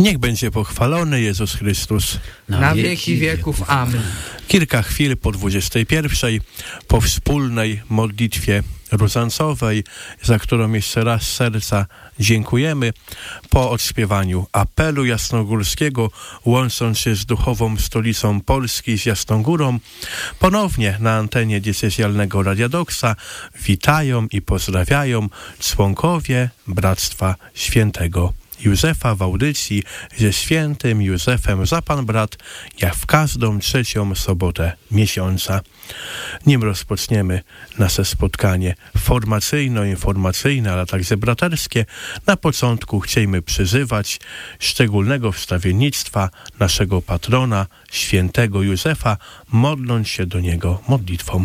Niech będzie pochwalony Jezus Chrystus. Na wieki wieków. Amen. Kilka chwil po 21, po wspólnej modlitwie różańcowej, za którą jeszcze raz z serca dziękujemy, po odśpiewaniu apelu jasnogórskiego, łącząc się z duchową stolicą Polski, z Jasną Górą, ponownie na antenie diecezjalnego Radia Doksa witają i pozdrawiają członkowie Bractwa Świętego Józefa w audycji ze świętym Józefem za Pan Brat, jak w każdą trzecią sobotę miesiąca. Nim rozpoczniemy nasze spotkanie formacyjno-informacyjne, ale także braterskie, na początku chcemy przyzywać szczególnego wstawiennictwa naszego patrona, świętego Józefa, modląc się do niego modlitwą.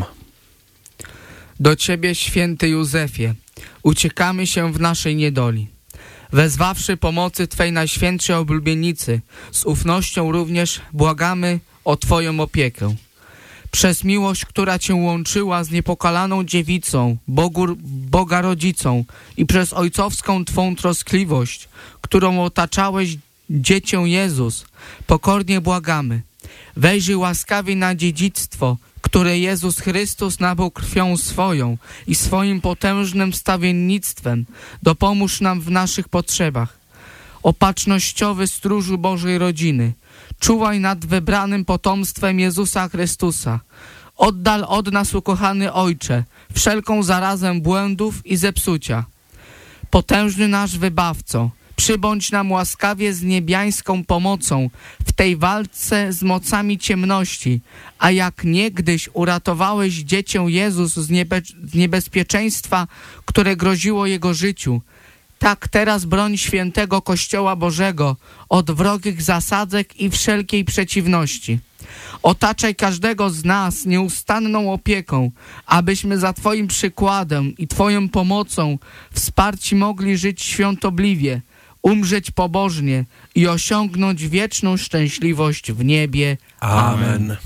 Do Ciebie, święty Józefie, uciekamy się w naszej niedoli. Wezwawszy pomocy Twej najświętszej oblubienicy, z ufnością również błagamy o Twoją opiekę. Przez miłość, która Cię łączyła z niepokalaną dziewicą, Boga rodzicą i przez ojcowską Twą troskliwość, którą otaczałeś Dziecię Jezus, pokornie błagamy. Wejrzyj łaskawie na dziedzictwo, które Jezus Chrystus nabył krwią swoją i swoim potężnym wstawiennictwem. Dopomóż nam w naszych potrzebach. Opatrznościowy stróżu Bożej rodziny, czuwaj nad wybranym potomstwem Jezusa Chrystusa. Oddal od nas, ukochany Ojcze, wszelką zarazę błędów i zepsucia. Potężny nasz Wybawco, przybądź nam łaskawie z niebiańską pomocą w tej walce z mocami ciemności, a jak niegdyś uratowałeś Dziecię Jezus z niebezpieczeństwa, które groziło Jego życiu, tak teraz broń świętego Kościoła Bożego od wrogich zasadzek i wszelkiej przeciwności. Otaczaj każdego z nas nieustanną opieką, abyśmy za Twoim przykładem i Twoją pomocą wsparci mogli żyć świątobliwie, umrzeć pobożnie i osiągnąć wieczną szczęśliwość w niebie. Amen.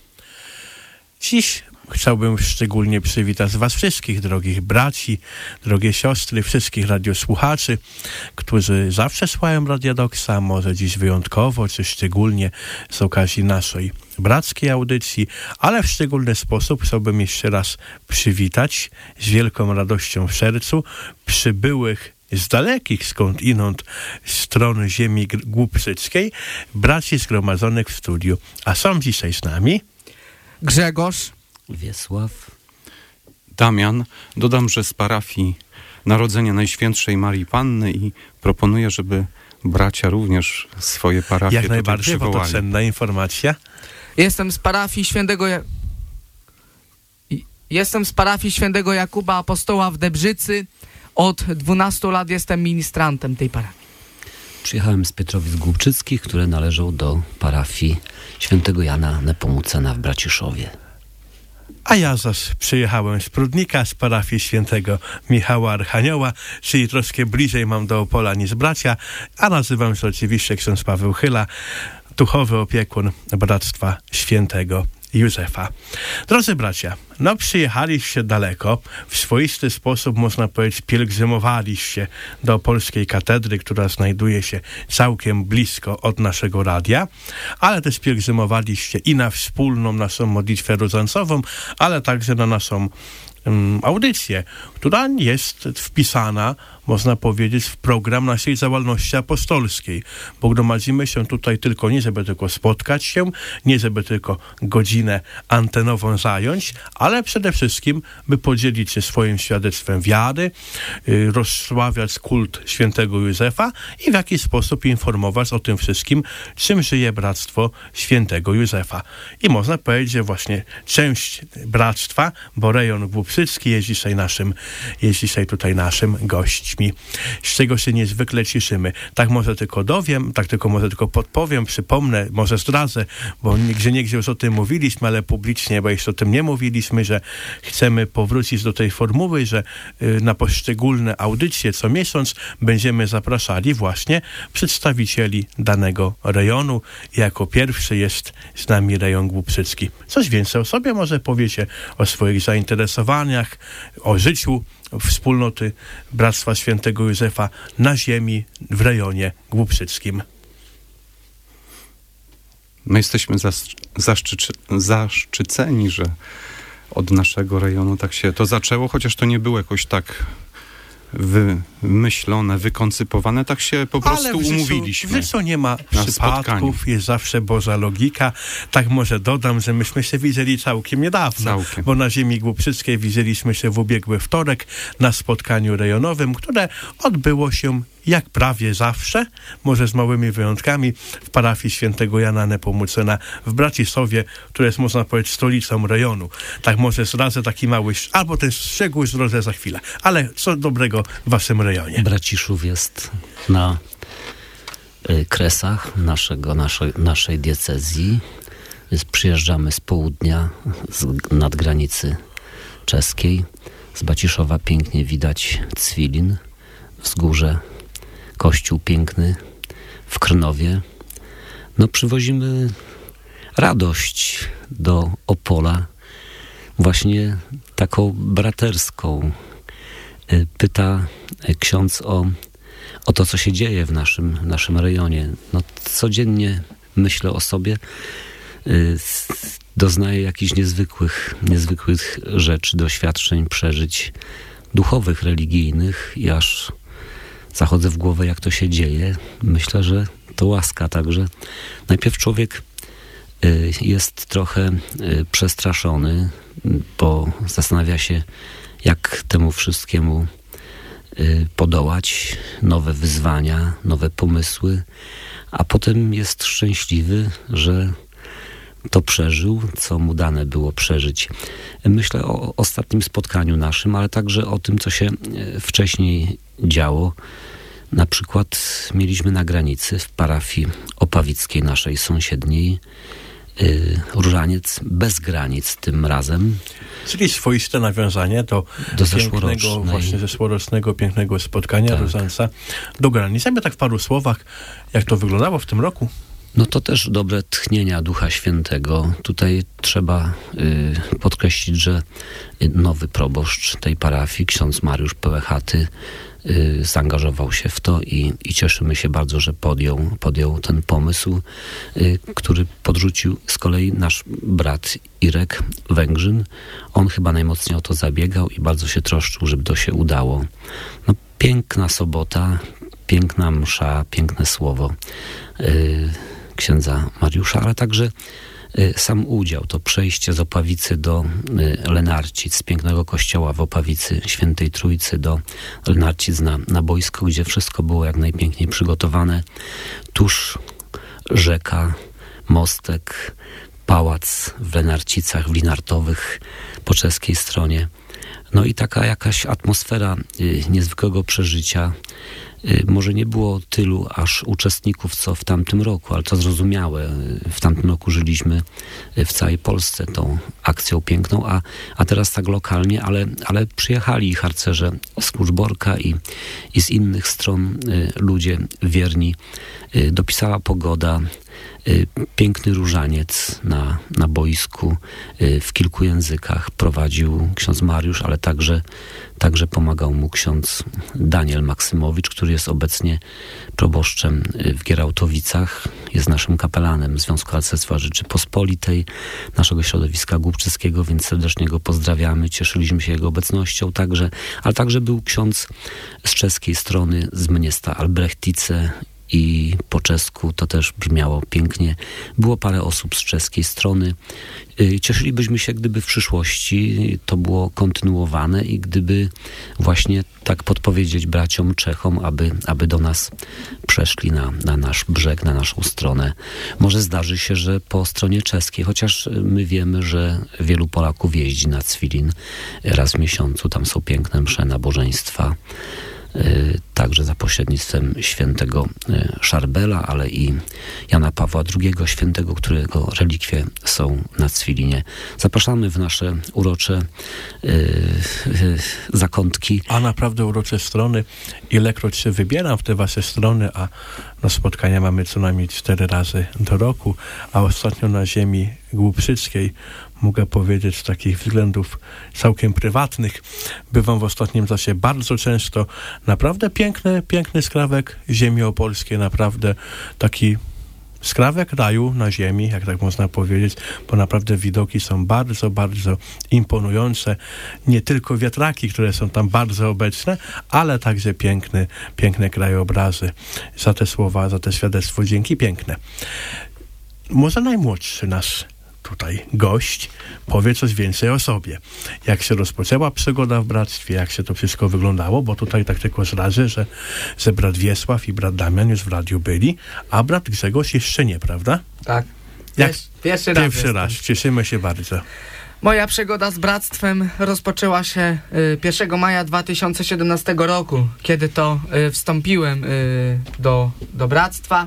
Dziś chciałbym szczególnie przywitać Was wszystkich, drogich braci, drogie siostry, wszystkich radiosłuchaczy, którzy zawsze słuchają Radia Doksa, może dziś wyjątkowo, czy szczególnie z okazji naszej brackiej audycji, ale w szczególny sposób chciałbym jeszcze raz przywitać z wielką radością w sercu przybyłych z dalekich skądinąd stron ziemi głubczyckiej braci zgromadzonych w studiu. A są dzisiaj z nami Grzegorz, Wiesław, Damian. Dodam, że z parafii Narodzenia Najświętszej Marii Panny i proponuję, żeby bracia również swoje parafie jak tutaj najbardziej, bo to przywołali. cenna informacja. Jestem z parafii Świętego Jakuba Apostoła w Debrzycy. Od 12 lat jestem ministrantem tej parafii. Przyjechałem z Pietrowic Głubczyckich, które należą do parafii Świętego Jana Nepomucena w Braciszowie. A ja zaś przyjechałem z Prudnika, z parafii Świętego Michała Archanioła, czyli troszkę bliżej mam do Opola niż bracia, a nazywam się oczywiście ksiądz Paweł Chyla, duchowy opiekun Bractwa Świętego Józefa. Drodzy bracia, przyjechaliście daleko, w swoisty sposób, można powiedzieć, pielgrzymowaliście do Polskiej Katedry, która znajduje się całkiem blisko od naszego radia, ale też pielgrzymowaliście i na wspólną naszą modlitwę różańcową, ale także na naszą audycję, która jest wpisana, można powiedzieć, w program naszej działalności apostolskiej, bo gromadzimy się tutaj tylko nie, żeby tylko spotkać się, nie, żeby tylko godzinę antenową zająć, ale przede wszystkim, by podzielić się swoim świadectwem wiary, rozsławiać kult świętego Józefa i w jakiś sposób informować o tym wszystkim, czym żyje Bractwo Świętego Józefa. I można powiedzieć, że właśnie część bractwa, bo rejon głubczycki jest dzisiaj tutaj naszym gośćmi, z czego się niezwykle cieszymy. Tak może tylko podpowiem, przypomnę, może zdradzę, bo nigdzie już o tym mówiliśmy, ale publicznie, bo jeszcze o tym nie mówiliśmy, że chcemy powrócić do tej formuły, że na poszczególne audycje co miesiąc będziemy zapraszali właśnie przedstawicieli danego rejonu. Jako pierwszy jest z nami rejon głubczycki. Coś więcej o sobie może powiecie, o swoich zainteresowaniach, o życiu wspólnoty Bractwa Świętego Józefa na ziemi w rejonie głubczyckim. My jesteśmy zaszczyceni, że od naszego rejonu tak się to zaczęło, chociaż to nie było jakoś tak wymyślone, wykoncypowane, tak się po prostu umówiliśmy. W życiu nie ma przypadków, jest zawsze Boża logika. Tak może dodam, że myśmy się widzieli całkiem niedawno, bo na ziemi głubczyckiej widzieliśmy się w ubiegły wtorek na spotkaniu rejonowym, które odbyło się jak prawie zawsze, może z małymi wyjątkami, w parafii świętego Jana Nepomucena w Braciszowie, która jest, można powiedzieć, stolicą rejonu. Tak może zrazę taki mały, albo ten szczegół zdrożę za chwilę. Ale co dobrego w waszym rejonie? Braciszów jest na kresach naszej diecezji. Przyjeżdżamy z południa, nad granicy czeskiej. Z Braciszowa pięknie widać Cwilin, wzgórze, kościół piękny w Krnowie. No, przywozimy radość do Opola, właśnie taką braterską. Pyta ksiądz o to, co się dzieje w naszym rejonie. No, codziennie myślę o sobie, doznaję jakichś niezwykłych rzeczy, doświadczeń, przeżyć duchowych, religijnych i aż zachodzę w głowę, jak to się dzieje. Myślę, że to łaska także. Najpierw człowiek jest trochę przestraszony, bo zastanawia się, jak temu wszystkiemu podołać, nowe wyzwania, nowe pomysły, a potem jest szczęśliwy, że to przeżył, co mu dane było przeżyć. Myślę o ostatnim spotkaniu naszym, ale także o tym, co się wcześniej działo. Na przykład mieliśmy na granicy w parafii opawickiej naszej sąsiedniej różaniec bez granic tym razem. Czyli swoiste nawiązanie do pięknego, właśnie zeszłorocznego pięknego spotkania różańca do granic. Ja tak w paru słowach, jak to wyglądało w tym roku? No to też dobre tchnienia Ducha Świętego. Tutaj trzeba podkreślić, że nowy proboszcz tej parafii, ksiądz Mariusz Pełechaty, zaangażował się w to i cieszymy się bardzo, że podjął ten pomysł, który podrzucił z kolei nasz brat Irek Węgrzyn. On chyba najmocniej o to zabiegał i bardzo się troszczył, żeby to się udało. No, piękna sobota, piękna msza, piękne słowo księdza Mariusza, ale także sam udział, to przejście z Opawicy do Lenarcic, z pięknego kościoła w Opawicy Świętej Trójcy do Lenarcic na boisko, gdzie wszystko było jak najpiękniej przygotowane. Tuż rzeka, mostek, pałac w Lenarcicach, w Linartowych po czeskiej stronie. No i taka jakaś atmosfera niezwykłego przeżycia. Może nie było tylu aż uczestników, co w tamtym roku, ale to zrozumiałe. W tamtym roku żyliśmy w całej Polsce tą akcją piękną, a teraz tak lokalnie, ale przyjechali harcerze z Kluczborka i z innych stron ludzie wierni. Dopisała pogoda, piękny różaniec na boisku w kilku językach prowadził ksiądz Mariusz, ale także pomagał mu ksiądz Daniel Maksymowicz, który jest obecnie proboszczem w Gierałtowicach, jest naszym kapelanem Związku Harcerstwa Rzeczypospolitej, naszego środowiska głubczyckiego, więc serdecznie go pozdrawiamy, cieszyliśmy się jego obecnością także, ale także był ksiądz z czeskiej strony, z Mniesta Albrechtice, i po czesku to też brzmiało pięknie. Było parę osób z czeskiej strony. Cieszylibyśmy się, gdyby w przyszłości to było kontynuowane i gdyby właśnie tak podpowiedzieć braciom Czechom, aby do nas przeszli na nasz brzeg, na naszą stronę. Może zdarzy się, że po stronie czeskiej, chociaż my wiemy, że wielu Polaków jeździ na Cwilin raz w miesiącu. Tam są piękne msze, nabożeństwa. Także za pośrednictwem świętego Szarbela, ale i Jana Pawła II świętego, którego relikwie są na Cwilinie. Zapraszamy w nasze urocze zakątki. A naprawdę urocze strony. Ilekroć się wybieram w te wasze strony, a na spotkania mamy co najmniej 4 razy do roku, a ostatnio na ziemi głubczyckiej, mogę powiedzieć z takich względów całkiem prywatnych, bywam w ostatnim czasie bardzo często. Naprawdę piękny skrawek ziemi opolskiej, naprawdę taki skrawek raju na ziemi, jak tak można powiedzieć, bo naprawdę widoki są bardzo, bardzo imponujące. Nie tylko wiatraki, które są tam bardzo obecne, ale także piękne krajobrazy. Za te słowa, za te świadectwo dzięki piękne. Może najmłodszy nasz tutaj gość powie coś więcej o sobie. Jak się rozpoczęła przygoda w bractwie, jak się to wszystko wyglądało, bo tutaj tak tylko zrażę, że brat Wiesław i brat Damian już w radiu byli, a brat Grzegorz jeszcze nie, prawda? Tak. Jak Pierwszy raz. Cieszymy się bardzo. Moja przygoda z bractwem rozpoczęła się 1 maja 2017 roku, kiedy to wstąpiłem do bractwa.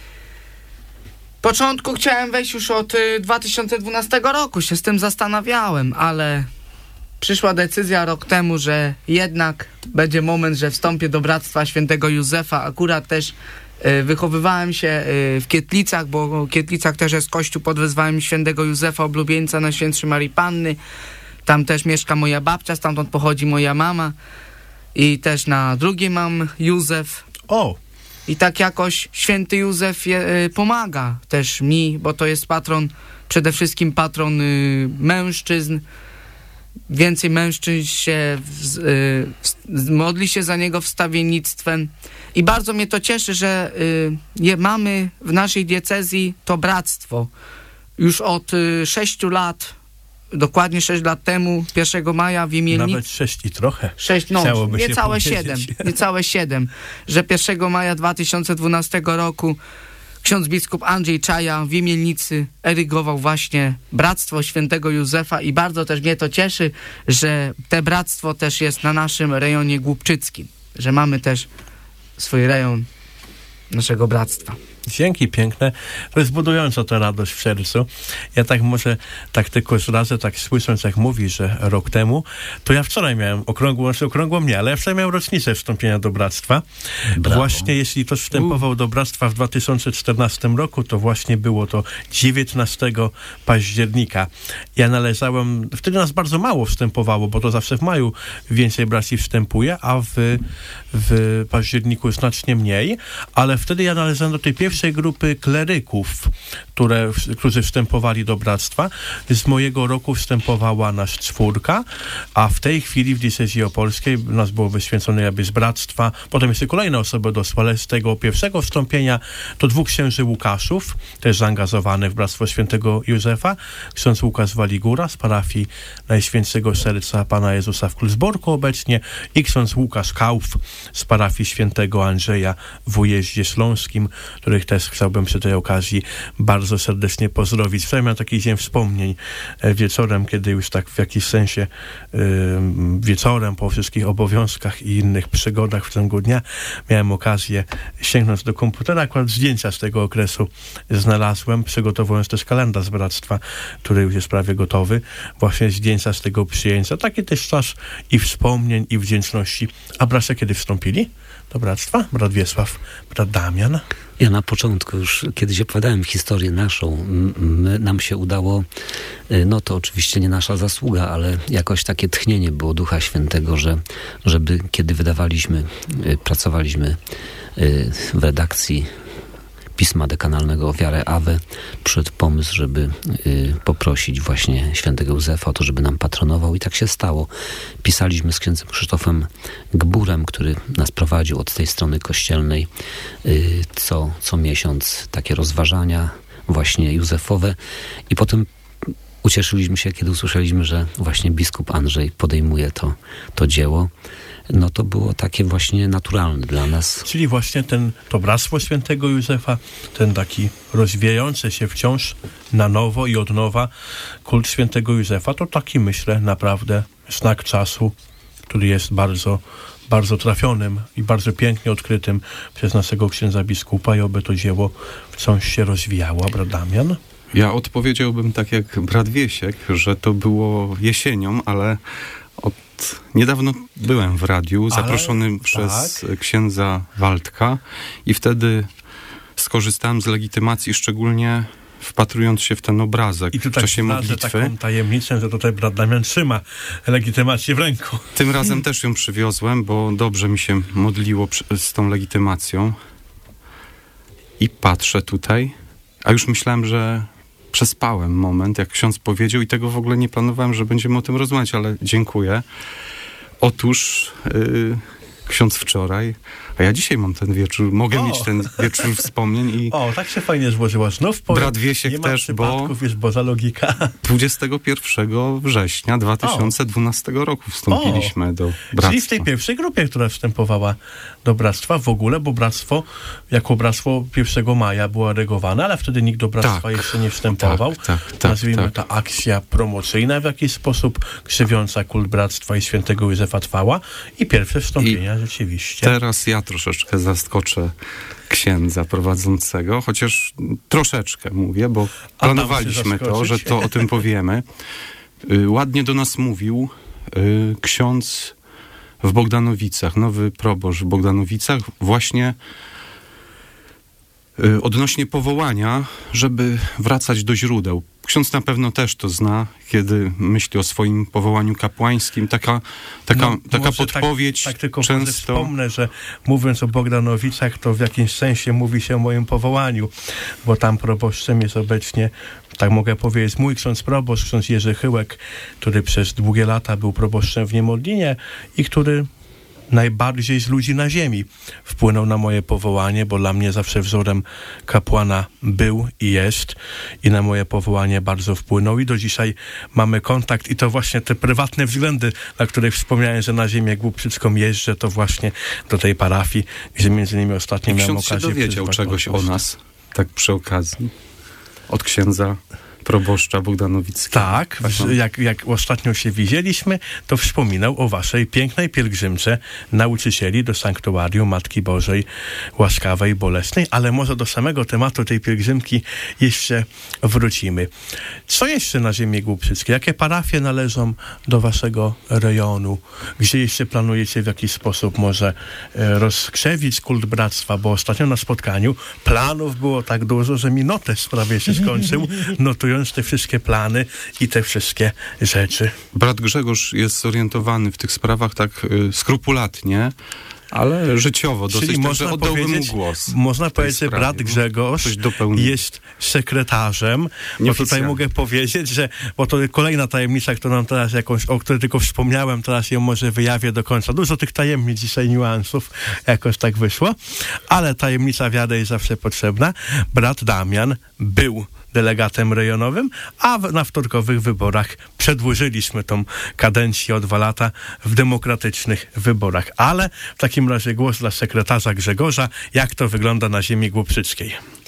W początku chciałem wejść już od 2012 roku, się z tym zastanawiałem, ale przyszła decyzja rok temu, że jednak będzie moment, że wstąpię do Bractwa Świętego Józefa. Akurat też wychowywałem się w Kietlicach, bo w Kietlicach też jest kościół pod wezwaniem Świętego Józefa, oblubieńca Najświętszej Marii Panny. Tam też mieszka moja babcia, stamtąd pochodzi moja mama i też na drugiej mam Józef. I tak jakoś święty Józef pomaga też mi, bo to jest patron, przede wszystkim patron mężczyzn. Więcej mężczyzn się modli się za niego wstawiennictwem. I bardzo mnie to cieszy, że mamy w naszej diecezji to bractwo. Już od 6 lat, dokładnie 6 lat temu, 1 maja w Imielnicy. Nawet 6 i trochę. 6, niecałe 7. Że 1 maja 2012 roku ksiądz biskup Andrzej Czaja w Imielnicy erygował właśnie Bractwo Świętego Józefa i bardzo też mnie to cieszy, że te bractwo też jest na naszym rejonie głubczyckim. Że mamy też swój rejon naszego bractwa. Dzięki piękne. To jest budująca ta radość w sercu. Ja tak może, tak tylko zrazę, tak słysząc jak mówi, że rok temu, to ja wczoraj miałem okrągłą nie, ale ja wczoraj miałem rocznicę wstąpienia do Bractwa. Brawo. Właśnie jeśli ktoś wstępował do Bractwa w 2014 roku, to właśnie było to 19 października. Ja należałem, wtedy nas bardzo mało wstępowało, bo to zawsze w maju więcej braci wstępuje, a w październiku znacznie mniej, ale wtedy ja należałem do tej pierwszej grupy kleryków, którzy wstępowali do Bractwa. Z mojego roku wstępowała nas 4, a w tej chwili w diecezji opolskiej nas było wyświęcone jakby z Bractwa. Potem jeszcze kolejne osoby doszły, ale z tego pierwszego wstąpienia to 2 księży Łukaszów, też zaangażowanych w Bractwo Świętego Józefa. Ksiądz Łukasz Waligura z parafii Najświętszego Serca Pana Jezusa w Kluczborku obecnie i ksiądz Łukasz Kauf z parafii Świętego Andrzeja w Ujeździe Śląskim, których też chciałbym przy tej okazji bardzo serdecznie pozdrowić. Wczoraj miałem taki dzień wspomnień wieczorem, kiedy już tak w jakiś sensie wieczorem po wszystkich obowiązkach i innych przygodach w ciągu dnia miałem okazję sięgnąć do komputera. Akurat zdjęcia z tego okresu znalazłem, przygotowując też kalendarz Bractwa, który już jest prawie gotowy. Właśnie zdjęcia z tego przyjęcia. Taki też czas i wspomnień, i wdzięczności. A bracia kiedy wstąpili do Bractwa? Brat Wiesław, brat Damian. Ja na początku już kiedyś opowiadałem historię naszą. Nam się udało, no to oczywiście nie nasza zasługa, ale jakoś takie tchnienie było Ducha Świętego, żeby kiedy pracowaliśmy w redakcji Pisma Dekanalnego o Wiarę Awę, przyszedł pomysł, żeby poprosić właśnie świętego Józefa o to, żeby nam patronował i tak się stało. Pisaliśmy z księdzem Krzysztofem Gburem, który nas prowadził od tej strony kościelnej co miesiąc takie rozważania właśnie józefowe i potem ucieszyliśmy się, kiedy usłyszeliśmy, że właśnie biskup Andrzej podejmuje to dzieło. No to było takie właśnie naturalne dla nas. Czyli właśnie to Bractwo Świętego Józefa, ten taki rozwijający się wciąż na nowo i od nowa kult Świętego Józefa, to taki, myślę, naprawdę znak czasu, który jest bardzo, bardzo trafionym i bardzo pięknie odkrytym przez naszego księdza biskupa i oby to dzieło wciąż się rozwijało. Brat Damian? Ja odpowiedziałbym tak jak brat Wiesiek, że to było jesienią, ale niedawno byłem w radiu, zaproszony przez księdza Waldka i wtedy skorzystałem z legitymacji, szczególnie wpatrując się w ten obrazek w czasie modlitwy. Taką tajemnicę, że tutaj brat Damian trzyma legitymację w ręku. Tym razem też ją przywiozłem, bo dobrze mi się modliło z tą legitymacją. I patrzę tutaj A już myślałem, że przespałem moment, jak ksiądz powiedział i tego w ogóle nie planowałem, że będziemy o tym rozmawiać, ale dziękuję. Otóż ksiądz wczoraj, a ja dzisiaj mam ten wieczór, mogę mieć ten wieczór wspomnień i... O, tak się fajnie złożyło. Znów brat Wiesiek nie ma też, bo... jest Boża logika. 21 września 2012 roku wstąpiliśmy do bractwa. Czyli w tej pierwszej grupie, która wstępowała do bractwa w ogóle, bo bractwo, jako bractwo 1 maja było regowane, ale wtedy nikt do bractwa jeszcze nie wstępował. Nazwijmy ta akcja promocyjna w jakiś sposób krzywiąca kult bractwa i świętego Józefa trwała i pierwsze wstąpienia rzeczywiście. Teraz ja troszeczkę zaskoczę księdza prowadzącego, chociaż troszeczkę mówię, bo planowaliśmy to, że to o tym powiemy. Ładnie do nas mówił ksiądz w Bogdanowicach, nowy proboszcz w Bogdanowicach, właśnie odnośnie powołania, żeby wracać do źródeł. Ksiądz na pewno też to zna, kiedy myśli o swoim powołaniu kapłańskim. Taka podpowiedź tak tylko często... Wspomnę, że mówiąc o Bogdanowicach, to w jakimś sensie mówi się o moim powołaniu, bo tam proboszczem jest obecnie, tak mogę powiedzieć, mój ksiądz proboszcz, ksiądz Jerzy Chyłek, który przez długie lata był proboszczem w Niemodlinie i który najbardziej z ludzi na ziemi wpłynął na moje powołanie, bo dla mnie zawsze wzorem kapłana był i jest i na moje powołanie bardzo wpłynął i do dzisiaj mamy kontakt i to właśnie te prywatne względy, na których wspomniałem, że na ziemię Głubczycką jeżdżę, to właśnie do tej parafii, gdzie między innymi ostatnio miałem okazję... Ksiądz się dowiedział czegoś o nas, tak przy okazji, od księdza proboszcza Bogdanowickiego. Tak, jak ostatnio się widzieliśmy, to wspominał o waszej pięknej pielgrzymce nauczycieli do sanktuarium Matki Bożej Łaskawej i Bolesnej, ale może do samego tematu tej pielgrzymki jeszcze wrócimy. Co jeszcze na ziemi głubczyckiej? Jakie parafie należą do waszego rejonu? Gdzie jeszcze planujecie w jakiś sposób może rozkrzewić kult bractwa? Bo ostatnio na spotkaniu planów było tak dużo, że mi notes prawie się skończył, notując te wszystkie plany i te wszystkie rzeczy. Brat Grzegorz jest zorientowany w tych sprawach tak skrupulatnie, ale życiowo dosyć, także oddałbym mu głos. Można powiedzieć, że brat Grzegorz jest sekretarzem, bo tutaj mogę powiedzieć, że, bo to kolejna tajemnica, którą teraz o której tylko wspomniałem, teraz ją może wyjawię do końca. Dużo tych tajemnic dzisiaj, niuansów, jakoś tak wyszło, ale tajemnica wiary jest zawsze potrzebna. Brat Damian był delegatem rejonowym, a na wtorkowych wyborach przedłużyliśmy tą kadencję o 2 lata w demokratycznych wyborach. Ale w takim razie głos dla sekretarza Grzegorza, jak to wygląda na ziemi głubczyckiej.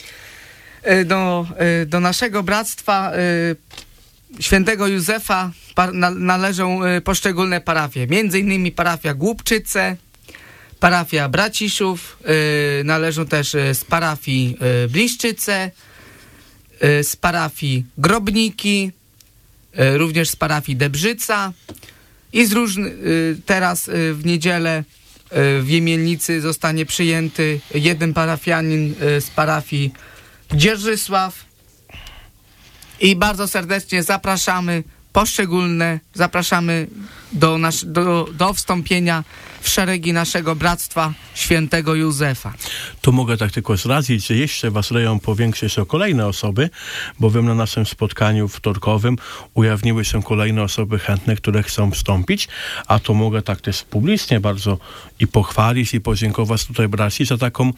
Do naszego bractwa świętego Józefa należą poszczególne parafie. Między innymi parafia Głubczyce, parafia Braciszów, należą też z parafii Bliszczyce, z parafii Grobniki, również z parafii Debrzyca i teraz w niedzielę w Jemielnicy zostanie przyjęty jeden parafianin z parafii Dzierżysław i bardzo serdecznie zapraszamy do wstąpienia w szeregi naszego bractwa świętego Józefa. Tu mogę tak tylko zdradzić, że jeszcze was rejon powiększy się o kolejne osoby, bowiem na naszym spotkaniu wtorkowym ujawniły się kolejne osoby chętne, które chcą wstąpić, a to mogę tak też publicznie bardzo i pochwalić i podziękować tutaj braci za taką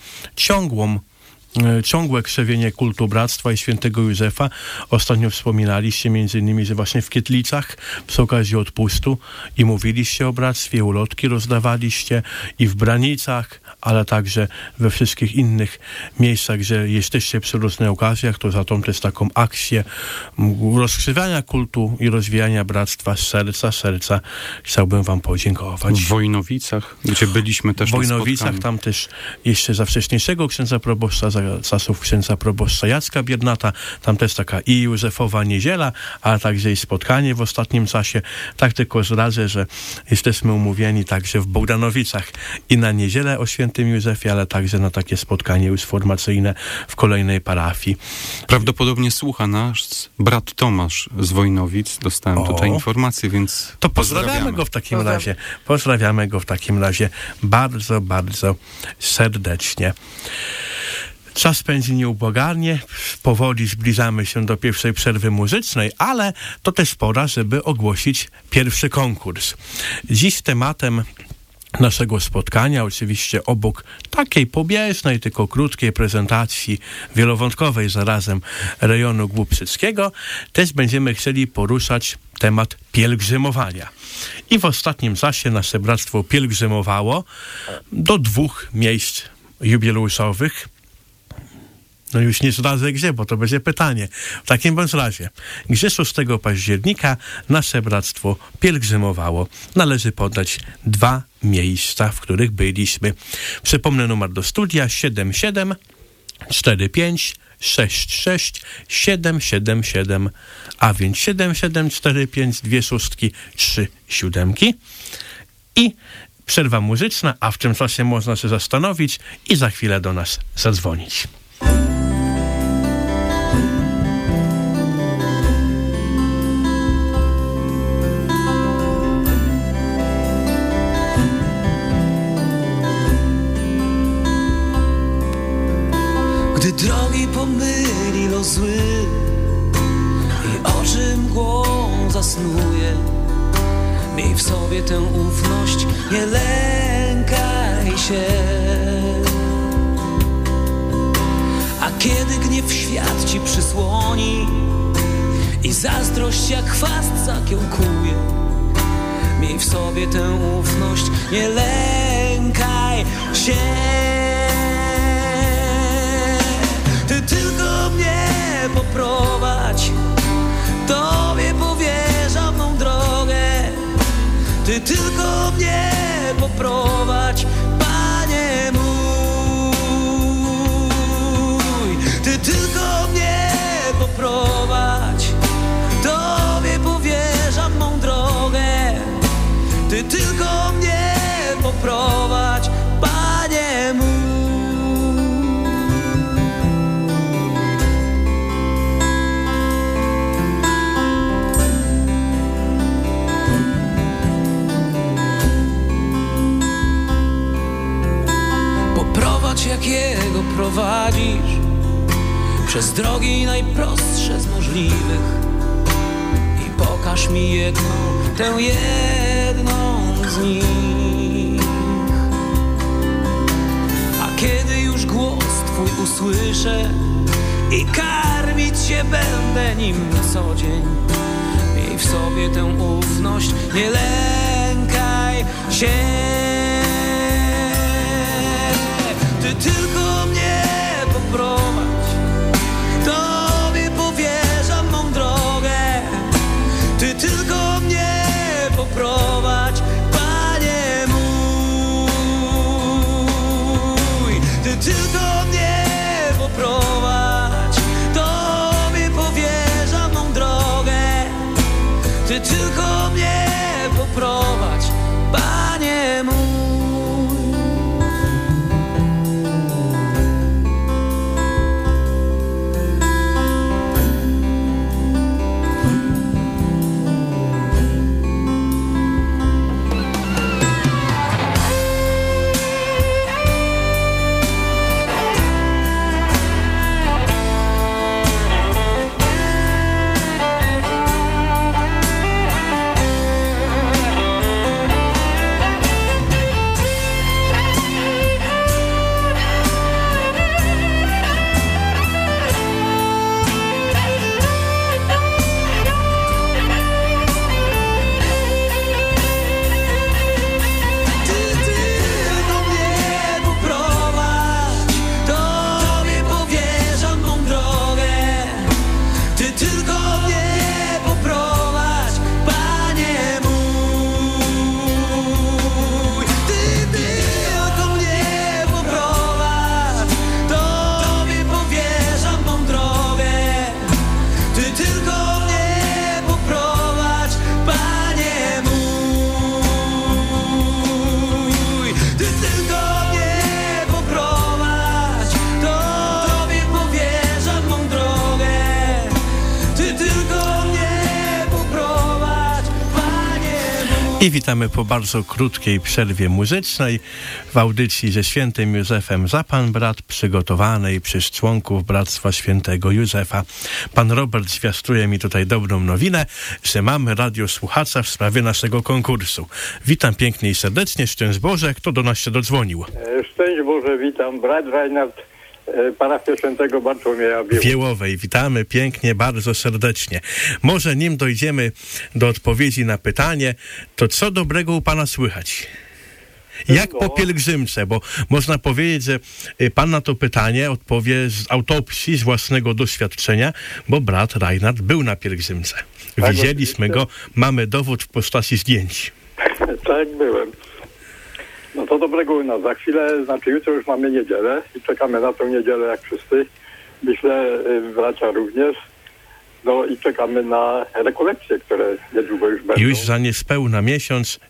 ciągłe krzewienie kultu bractwa i świętego Józefa. Ostatnio wspominaliście między innymi, że właśnie w Kietlicach przy okazji odpustu i mówiliście o bractwie, ulotki rozdawaliście i w Branicach, ale także we wszystkich innych miejscach, że jesteście przy różnych okazjach, to za tą też taką akcję rozkrzewiania kultu i rozwijania bractwa z serca chciałbym wam podziękować. W Wojnowicach, gdzie byliśmy też w Wojnowicach, tam też jeszcze za wcześniejszego księdza proboszcza, za czasów księdza proboszcza Jacka Biernata, tam też taka i Józefowa niedziela, ale także i spotkanie w ostatnim czasie. Tak tylko zdradzę, że jesteśmy umówieni także w Bogdanowicach i na niedzielę o świętym Józefie, ale także na takie spotkanie już formacyjne w kolejnej parafii. Prawdopodobnie słucha nas brat Tomasz z Wojnowic. Dostałem tutaj informację, więc to pozdrawiamy go w takim razie. Pozdrawiamy go w takim razie bardzo, bardzo serdecznie. Czas pędzi nieubłaganie, powoli zbliżamy się do pierwszej przerwy muzycznej, ale to też pora, żeby ogłosić pierwszy konkurs. Dziś tematem naszego spotkania, oczywiście obok takiej pobieżnej, tylko krótkiej prezentacji wielowątkowej zarazem rejonu Głubczyckiego, też będziemy chcieli poruszać temat pielgrzymowania. I w ostatnim czasie nasze bractwo pielgrzymowało do 2 miejsc jubileuszowych. No już nie zdradzę gdzie, bo to będzie pytanie. W takim bądź razie, gdzie 6 października nasze bractwo pielgrzymowało. Należy podać 2 miejsca, w których byliśmy. Przypomnę numer do studia 77 45 66 777, a więc 7745 2 szóstki 3 siódemki. I przerwa muzyczna, a w tym czasie można się zastanowić i za chwilę do nas zadzwonić. Gdy drogi pomyli los zły i oczy mgłą zasnuje, miej w sobie tę ufność, nie lękaj się. A kiedy gniew świat ci przysłoni i zazdrość jak chwast zakiełkuje, miej w sobie tę ufność, nie lękaj się. Ty tylko mnie poprowadź, Tobie powierzam mą drogę. Ty tylko mnie poprowadź, Panie mój. Ty tylko mnie poprowadź, Tobie powierzam mą drogę. Ty tylko mnie poprowadź, Panie mój. Jakiego prowadzisz przez drogi najprostsze z możliwych i pokaż mi jedną, tę jedną z nich. A kiedy już głos Twój usłyszę i karmić się będę nim co dzień, miej w sobie tę ufność, nie lękaj się. Ty tylko mnie poprowadź, Tobie powierzam mą drogę. Ty tylko mnie poprowadź, Panie mój. Ty tylko mnie poprowadź, Tobie powierzam mą drogę. Ty tylko mnie poprowadź, Panie mój. I witamy po bardzo krótkiej przerwie muzycznej w audycji ze świętym Józefem za Pan Brat, przygotowanej przez członków Bractwa Świętego Józefa. Pan Robert zwiastuje mi tutaj dobrą nowinę, że mamy radiosłuchacza w sprawie naszego konkursu. Witam pięknie i serdecznie, szczęść Boże, kto do nas się dodzwonił? Szczęść Boże, witam, brat Reinhard, parafia Świętego Bartłomieja Wiełowej. Witamy pięknie, bardzo serdecznie. Może nim dojdziemy do odpowiedzi na pytanie, to co dobrego u Pana słychać? Jak po pielgrzymce? Bo można powiedzieć, że Pan na to pytanie odpowie z autopsji, z własnego doświadczenia, bo brat Reinhard był na pielgrzymce. Tak, widzieliśmy oczywiście. go, mamy dowód w postaci zdjęć. Tak, byłem. No to dobrego u nas. Za chwilę, znaczy jutro już mamy niedzielę i czekamy na tą niedzielę jak wszyscy. Myślę, bracia również. No i czekamy na rekolekcje, które niedługo już będą. Już za niespełna miesiąc,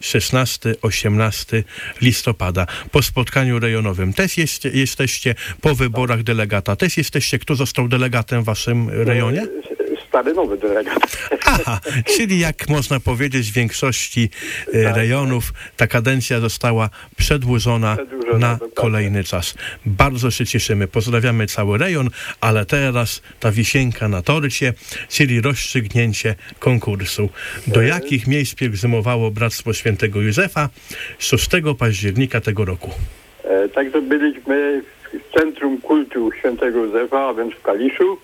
16-18 listopada, po spotkaniu rejonowym. Też jesteście po wyborach delegata. Też jesteście, kto został delegatem w waszym rejonie? Stary nowy delegat. Aha, czyli jak można powiedzieć w większości rejonów ta kadencja została przedłużona na dokładnie. kolejny czas. Bardzo się cieszymy, pozdrawiamy cały rejon, ale teraz ta wisienka na torcie, czyli rozstrzygnięcie konkursu. Do jakich miejsc pielgrzymowało Bractwo Świętego Józefa 6 października tego roku? Także byliśmy w Centrum Kultu Świętego Józefa, a więc w Kaliszu.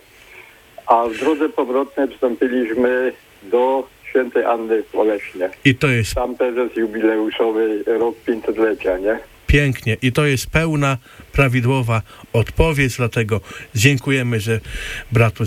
A w drodze powrotnej wstąpiliśmy do Świętej Anny w Oleśnie. I to jest Tam też jest jubileuszowy rok 500-lecia, nie? pięknie. I to jest pełna, prawidłowa odpowiedź, dlatego dziękujemy, że bratu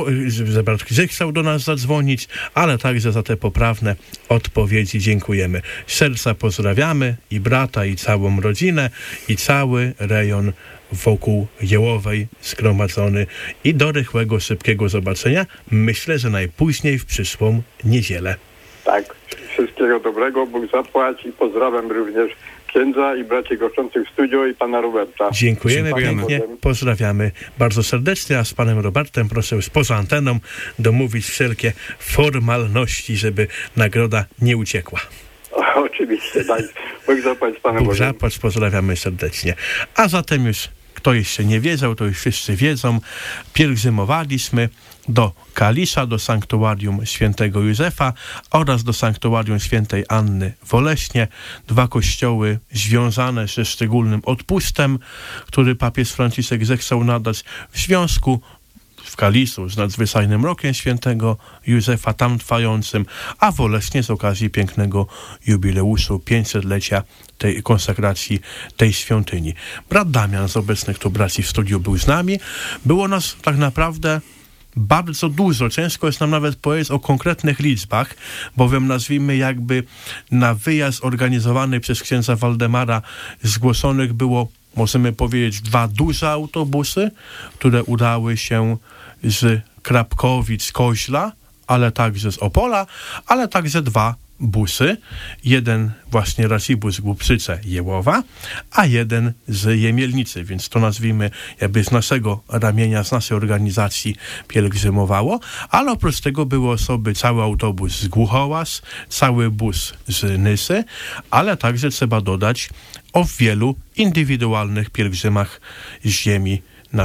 brat zechciał do nas zadzwonić, ale także za te poprawne odpowiedzi dziękujemy. Z serca pozdrawiamy i brata, i całą rodzinę, i cały rejon wokół Jełowej zgromadzony i do rychłego, szybkiego zobaczenia. Myślę, że najpóźniej w przyszłą niedzielę. Tak, wszystkiego dobrego, Bóg zapłać i pozdrawiam również księdza i braci goszczących w studio i pana Roberta. Dziękujemy pięknie, pozdrawiamy bardzo serdecznie, a z panem Robertem proszę już poza anteną domówić wszelkie formalności, żeby nagroda nie uciekła. Oczywiście, tak. Bóg zapłać z panem Bóg zapłać, pozdrawiamy serdecznie. A zatem już, kto jeszcze nie wiedział, to już wszyscy wiedzą, pielgrzymowaliśmy do Kalisza, do sanktuarium Świętego Józefa oraz do sanktuarium Świętej Anny w Oleśnie. 2 kościoły związane ze szczególnym odpustem, który papież Franciszek zechciał nadać w związku w Kaliszu z nadzwyczajnym rokiem Świętego Józefa tam trwającym, a w Oleśnie z okazji pięknego jubileuszu 500-lecia tej konsekracji tej świątyni. Brat Damian z obecnych tu braci w studiu był z nami. Było nas tak naprawdę bardzo dużo. Ciężko jest nam nawet powiedzieć o konkretnych liczbach, bowiem nazwijmy jakby na wyjazd organizowany przez księdza Waldemara zgłoszonych było, możemy powiedzieć, 2 duże autobusy, które udały się z Krapkowic, Koźla, ale także z Opola, ale także 2 busy. Jeden właśnie Racibus Głupczyce Jełowa, a jeden z Jemielnicy, więc to nazwijmy jakby z naszego ramienia, z naszej organizacji pielgrzymowało, ale oprócz tego były osoby, cały autobus z Głuchołaz, cały bus z Nysy, ale także trzeba dodać o wielu indywidualnych pielgrzymach z ziemi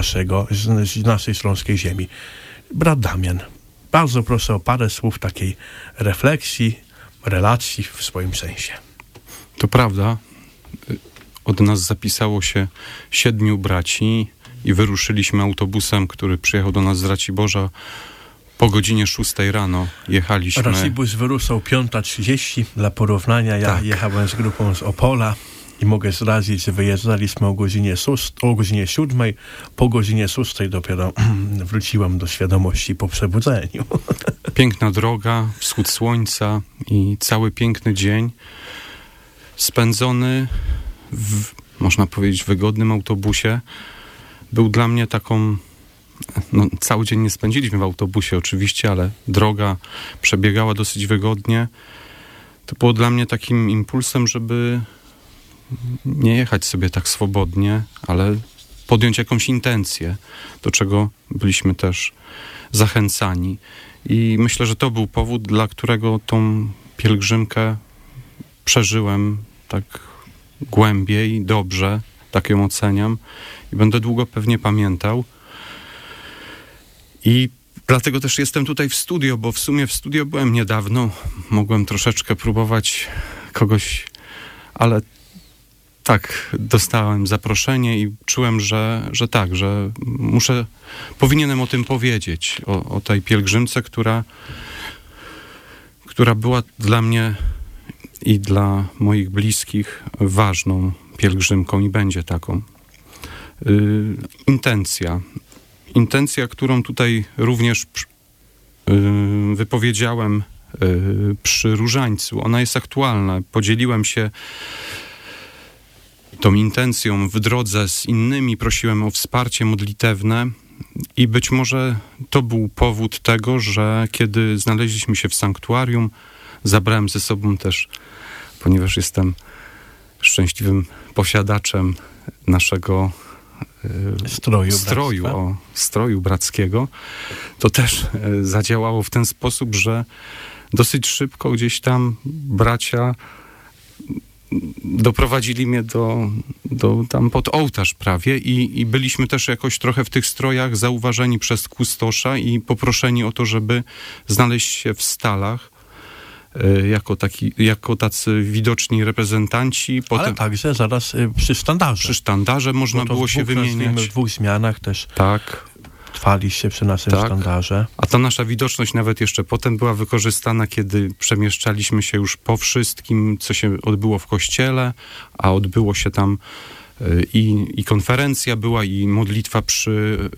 z naszej śląskiej ziemi. Brat Damian, bardzo proszę o parę słów takiej refleksji, relacji w swoim sensie. To prawda. Od nas zapisało się 7 braci i wyruszyliśmy autobusem, który przyjechał do nas z Raciborza. Po godzinie 6 rano jechaliśmy. Racibus wyruszał 5:30. Dla porównania ja jechałem z grupą z Opola i mogę zdradzić, że wyjeżdżaliśmy o godzinie 7. Po godzinie 6 dopiero wróciłem do świadomości po przebudzeniu. Piękna droga, wschód słońca i cały piękny dzień spędzony w, można powiedzieć, wygodnym autobusie był dla mnie taką, cały dzień nie spędziliśmy w autobusie oczywiście, ale droga przebiegała dosyć wygodnie. To było dla mnie takim impulsem, żeby nie jechać sobie tak swobodnie, ale podjąć jakąś intencję, do czego byliśmy też zachęcani. I myślę, że to był powód, dla którego tą pielgrzymkę przeżyłem tak głębiej, dobrze, tak ją oceniam i będę długo pewnie pamiętał. I dlatego też jestem tutaj w studio, bo w sumie w studio byłem niedawno, mogłem troszeczkę próbować kogoś, ale tak, dostałem zaproszenie i czułem, że powinienem o tym powiedzieć, o tej pielgrzymce, która była dla mnie i dla moich bliskich ważną pielgrzymką i będzie taką. Intencja, którą tutaj również wypowiedziałem przy różańcu, ona jest aktualna. Podzieliłem się tą intencją w drodze z innymi, prosiłem o wsparcie modlitewne i być może to był powód tego, że kiedy znaleźliśmy się w sanktuarium, zabrałem ze sobą też, ponieważ jestem szczęśliwym posiadaczem naszego stroju brackiego, to też zadziałało w ten sposób, że dosyć szybko gdzieś tam bracia doprowadzili mnie do tam pod ołtarz prawie i byliśmy też jakoś trochę w tych strojach zauważeni przez kustosza i poproszeni o to, żeby znaleźć się w stalach jako tacy widoczni reprezentanci. Potem, ale także zaraz przy sztandarze. Przy sztandarze można było się wymieniać. W 2 zmianach też tak. Trwaliście przy naszym sztandarze. A ta nasza widoczność nawet jeszcze potem była wykorzystana, kiedy przemieszczaliśmy się już po wszystkim, co się odbyło w kościele, a odbyło się tam i konferencja była, i modlitwa przy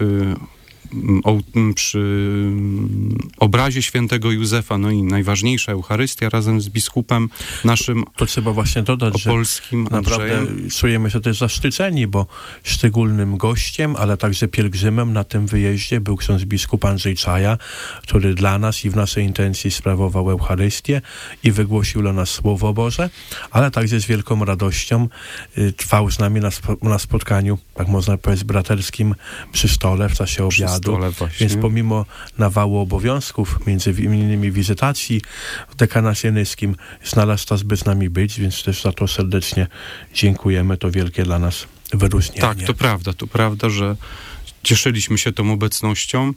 obrazie świętego Józefa, no i najważniejsza Eucharystia razem z biskupem naszym. To trzeba właśnie dodać, opolskim że naprawdę czujemy się też zaszczyceni, bo szczególnym gościem, ale także pielgrzymem na tym wyjeździe był ksiądz biskup Andrzej Czaja, który dla nas i w naszej intencji sprawował Eucharystię i wygłosił dla nas Słowo Boże, ale także z wielką radością trwał z nami na spotkaniu, tak można powiedzieć, braterskim przy stole w czasie obiadu. Więc pomimo nawału obowiązków, między innymi wizytacji w dekanacie nyskim, znalazł czas, by z nami być, więc też za to serdecznie dziękujemy. To wielkie dla nas wyróżnienie. Tak, to prawda, że cieszyliśmy się tą obecnością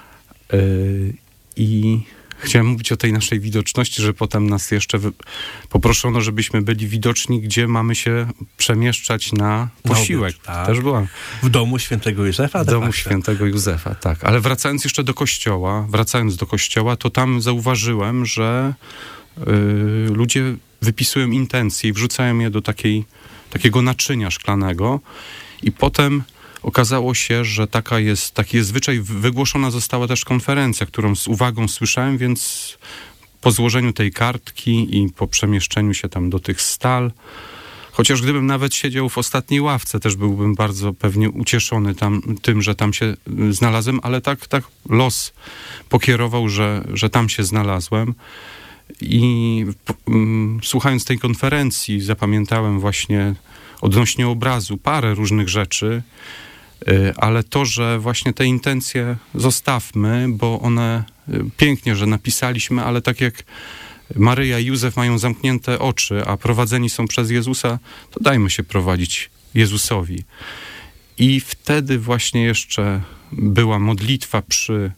i chciałem mówić o tej naszej widoczności, że potem nas jeszcze poproszono, żebyśmy byli widoczni, gdzie mamy się przemieszczać na posiłek. Tak. Też byłam. W domu świętego Józefa? W domu świętego Józefa, tak. Ale wracając jeszcze do kościoła, to tam zauważyłem, że ludzie wypisują intencje i wrzucają je do takiego naczynia szklanego i potem okazało się, że taki jest zwyczaj. Wygłoszona została też konferencja, którą z uwagą słyszałem, więc po złożeniu tej kartki i po przemieszczeniu się tam do tych stal, chociaż gdybym nawet siedział w ostatniej ławce, też byłbym bardzo pewnie ucieszony tym, że tam się znalazłem, ale tak los pokierował, że tam się znalazłem. I słuchając tej konferencji zapamiętałem właśnie odnośnie obrazu parę różnych rzeczy, ale to, że właśnie te intencje zostawmy, bo one pięknie, że napisaliśmy, ale tak jak Maryja i Józef mają zamknięte oczy, a prowadzeni są przez Jezusa, to dajmy się prowadzić Jezusowi. I wtedy właśnie jeszcze była modlitwa przy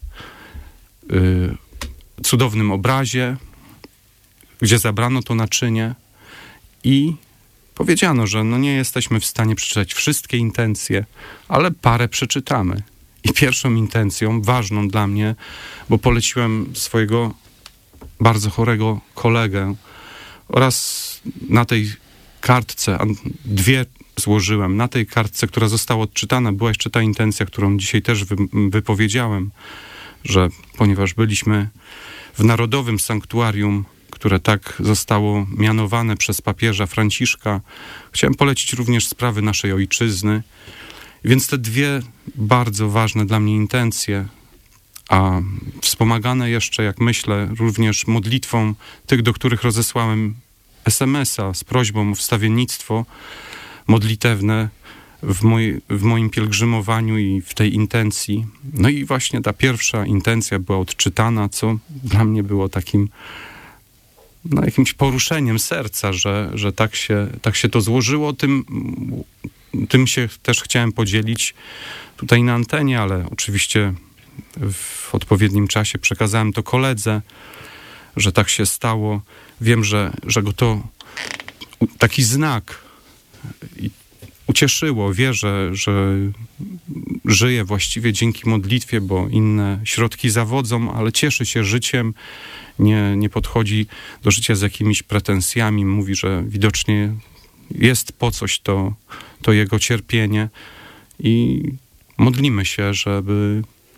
cudownym obrazie, gdzie zabrano to naczynie i powiedziano, że nie jesteśmy w stanie przeczytać wszystkie intencje, ale parę przeczytamy. I pierwszą intencją, ważną dla mnie, bo poleciłem swojego bardzo chorego kolegę oraz na tej kartce, 2 złożyłem, na tej kartce, która została odczytana, była jeszcze ta intencja, którą dzisiaj też wypowiedziałem, że ponieważ byliśmy w Narodowym Sanktuarium, które tak zostało mianowane przez papieża Franciszka, chciałem polecić również sprawy naszej ojczyzny. Więc te 2 bardzo ważne dla mnie intencje, a wspomagane jeszcze, jak myślę, również modlitwą tych, do których rozesłałem SMS-a z prośbą o wstawiennictwo modlitewne w moim pielgrzymowaniu i w tej intencji. No i właśnie ta pierwsza intencja była odczytana, co dla mnie było takim jakimś poruszeniem serca, że tak się to złożyło. Tym się też chciałem podzielić tutaj na antenie, ale oczywiście w odpowiednim czasie przekazałem to koledze, że tak się stało. Wiem, że go to taki znak ucieszyło. Wie, że żyje właściwie dzięki modlitwie, bo inne środki zawodzą, ale cieszy się życiem, nie podchodzi do życia z jakimiś pretensjami. Mówi, że widocznie jest po coś to jego cierpienie i modlimy się, żeby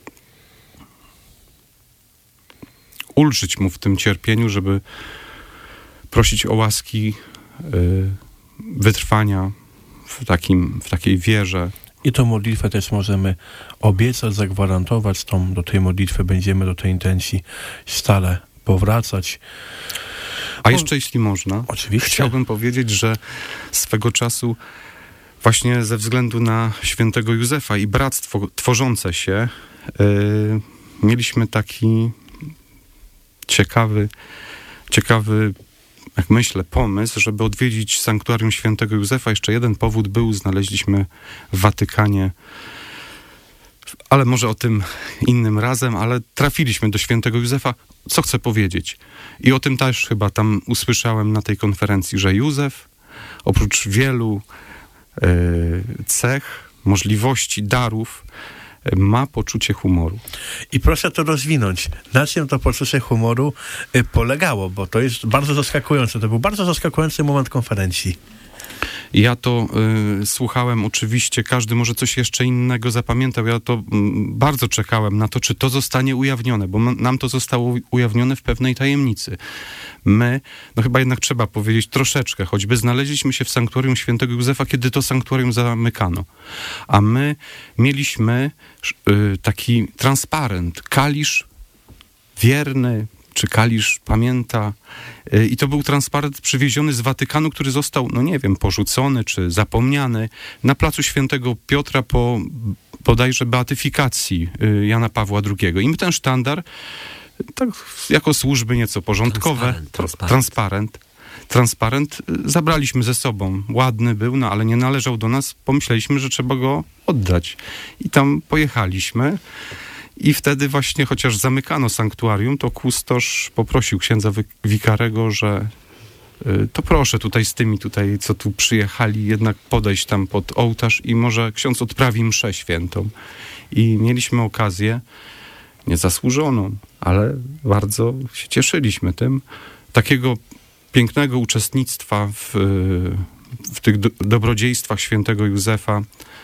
ulżyć mu w tym cierpieniu, żeby prosić o łaski wytrwania w takiej wierze. I tą modlitwę też możemy obiecać, zagwarantować. Do tej modlitwy będziemy do tej intencji stale powracać. A jeszcze jeśli można, oczywiście, chciałbym powiedzieć, że swego czasu właśnie ze względu na świętego Józefa i bractwo tworzące się mieliśmy taki ciekawy, jak myślę, pomysł, żeby odwiedzić sanktuarium świętego Józefa. Jeszcze jeden powód był, znaleźliśmy w Watykanie, ale może o tym innym razem, ale trafiliśmy do świętego Józefa. Co chcę powiedzieć? I o tym też chyba tam usłyszałem na tej konferencji, że Józef oprócz wielu cech, możliwości, darów, ma poczucie humoru. I proszę to rozwinąć. Na czym to poczucie humoru polegało? Bo to jest bardzo zaskakujące. To był bardzo zaskakujący moment konferencji. Ja to słuchałem oczywiście, każdy może coś jeszcze innego zapamiętał. Ja to bardzo czekałem na to, czy to zostanie ujawnione, bo nam to zostało ujawnione w pewnej tajemnicy. My, chyba jednak trzeba powiedzieć troszeczkę, choćby znaleźliśmy się w sanktuarium świętego Józefa, kiedy to sanktuarium zamykano. A my mieliśmy taki transparent, kalisz wierny, czy kalisz pamięta. I to był transparent przywieziony z Watykanu, który został, porzucony, czy zapomniany na placu Świętego Piotra po bodajże beatyfikacji Jana Pawła II. I my ten sztandar, tak jako służby nieco porządkowe, transparent zabraliśmy ze sobą. Ładny był, ale nie należał do nas. Pomyśleliśmy, że trzeba go oddać. I tam pojechaliśmy. I wtedy właśnie, chociaż zamykano sanktuarium, to kustosz poprosił księdza wikarego, że to proszę tutaj z tymi co tu przyjechali, jednak podejść tam pod ołtarz i może ksiądz odprawi mszę świętą. I mieliśmy okazję, niezasłużoną, ale bardzo się cieszyliśmy tym, takiego pięknego uczestnictwa w tych dobrodziejstwach świętego Józefa,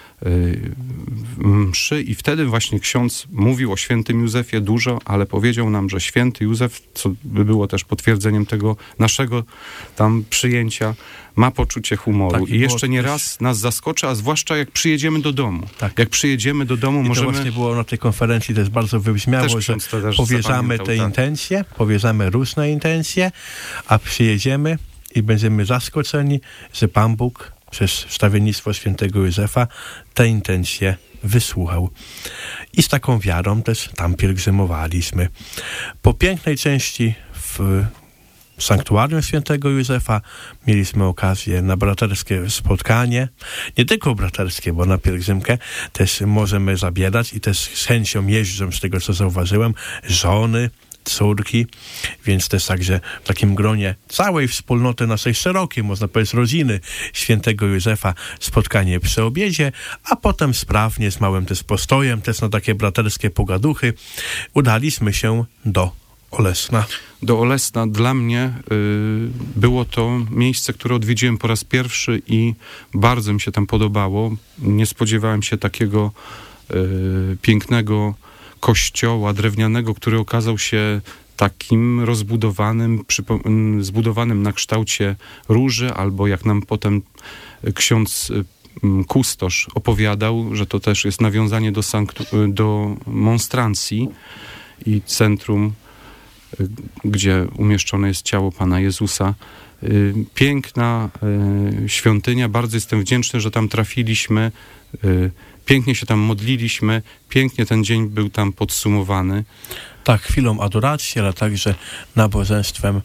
mszy, i wtedy właśnie ksiądz mówił o świętym Józefie dużo, ale powiedział nam, że święty Józef, co by było też potwierdzeniem tego naszego tam przyjęcia, ma poczucie humoru. Tak, i jeszcze nie raz nas zaskoczy, a zwłaszcza jak przyjedziemy do domu. Tak. Jak przyjedziemy do domu, możemy... to właśnie było na tej konferencji też bardzo wybrzmiało, że powierzamy te intencje, powierzamy różne intencje, a przyjedziemy i będziemy zaskoczeni, że Pan Bóg przez wstawiennictwo świętego Józefa te intencje wysłuchał. I z taką wiarą też tam pielgrzymowaliśmy. Po pięknej części w sanktuarium świętego Józefa mieliśmy okazję na braterskie spotkanie. Nie tylko braterskie, bo na pielgrzymkę też możemy zabierać i też z chęcią jeżdżą, z tego co zauważyłem, żony, córki, więc też także w takim gronie całej wspólnoty naszej szerokiej, można powiedzieć, rodziny świętego Józefa, spotkanie przy obiedzie, a potem sprawnie, z małym też postojem, też na takie braterskie pogaduchy, udaliśmy się do Olesna. Do Olesna dla mnie było to miejsce, które odwiedziłem po raz pierwszy i bardzo mi się tam podobało. Nie spodziewałem się takiego pięknego kościoła drewnianego, który okazał się takim rozbudowanym, zbudowanym na kształcie róży, albo jak nam potem ksiądz kustosz opowiadał, że to też jest nawiązanie do monstrancji i centrum, gdzie umieszczone jest ciało Pana Jezusa. Piękna świątynia, bardzo jestem wdzięczny, że tam trafiliśmy. Pięknie się tam modliliśmy, pięknie ten dzień był tam podsumowany. Tak, chwilą adoracji, ale także nabożeństwem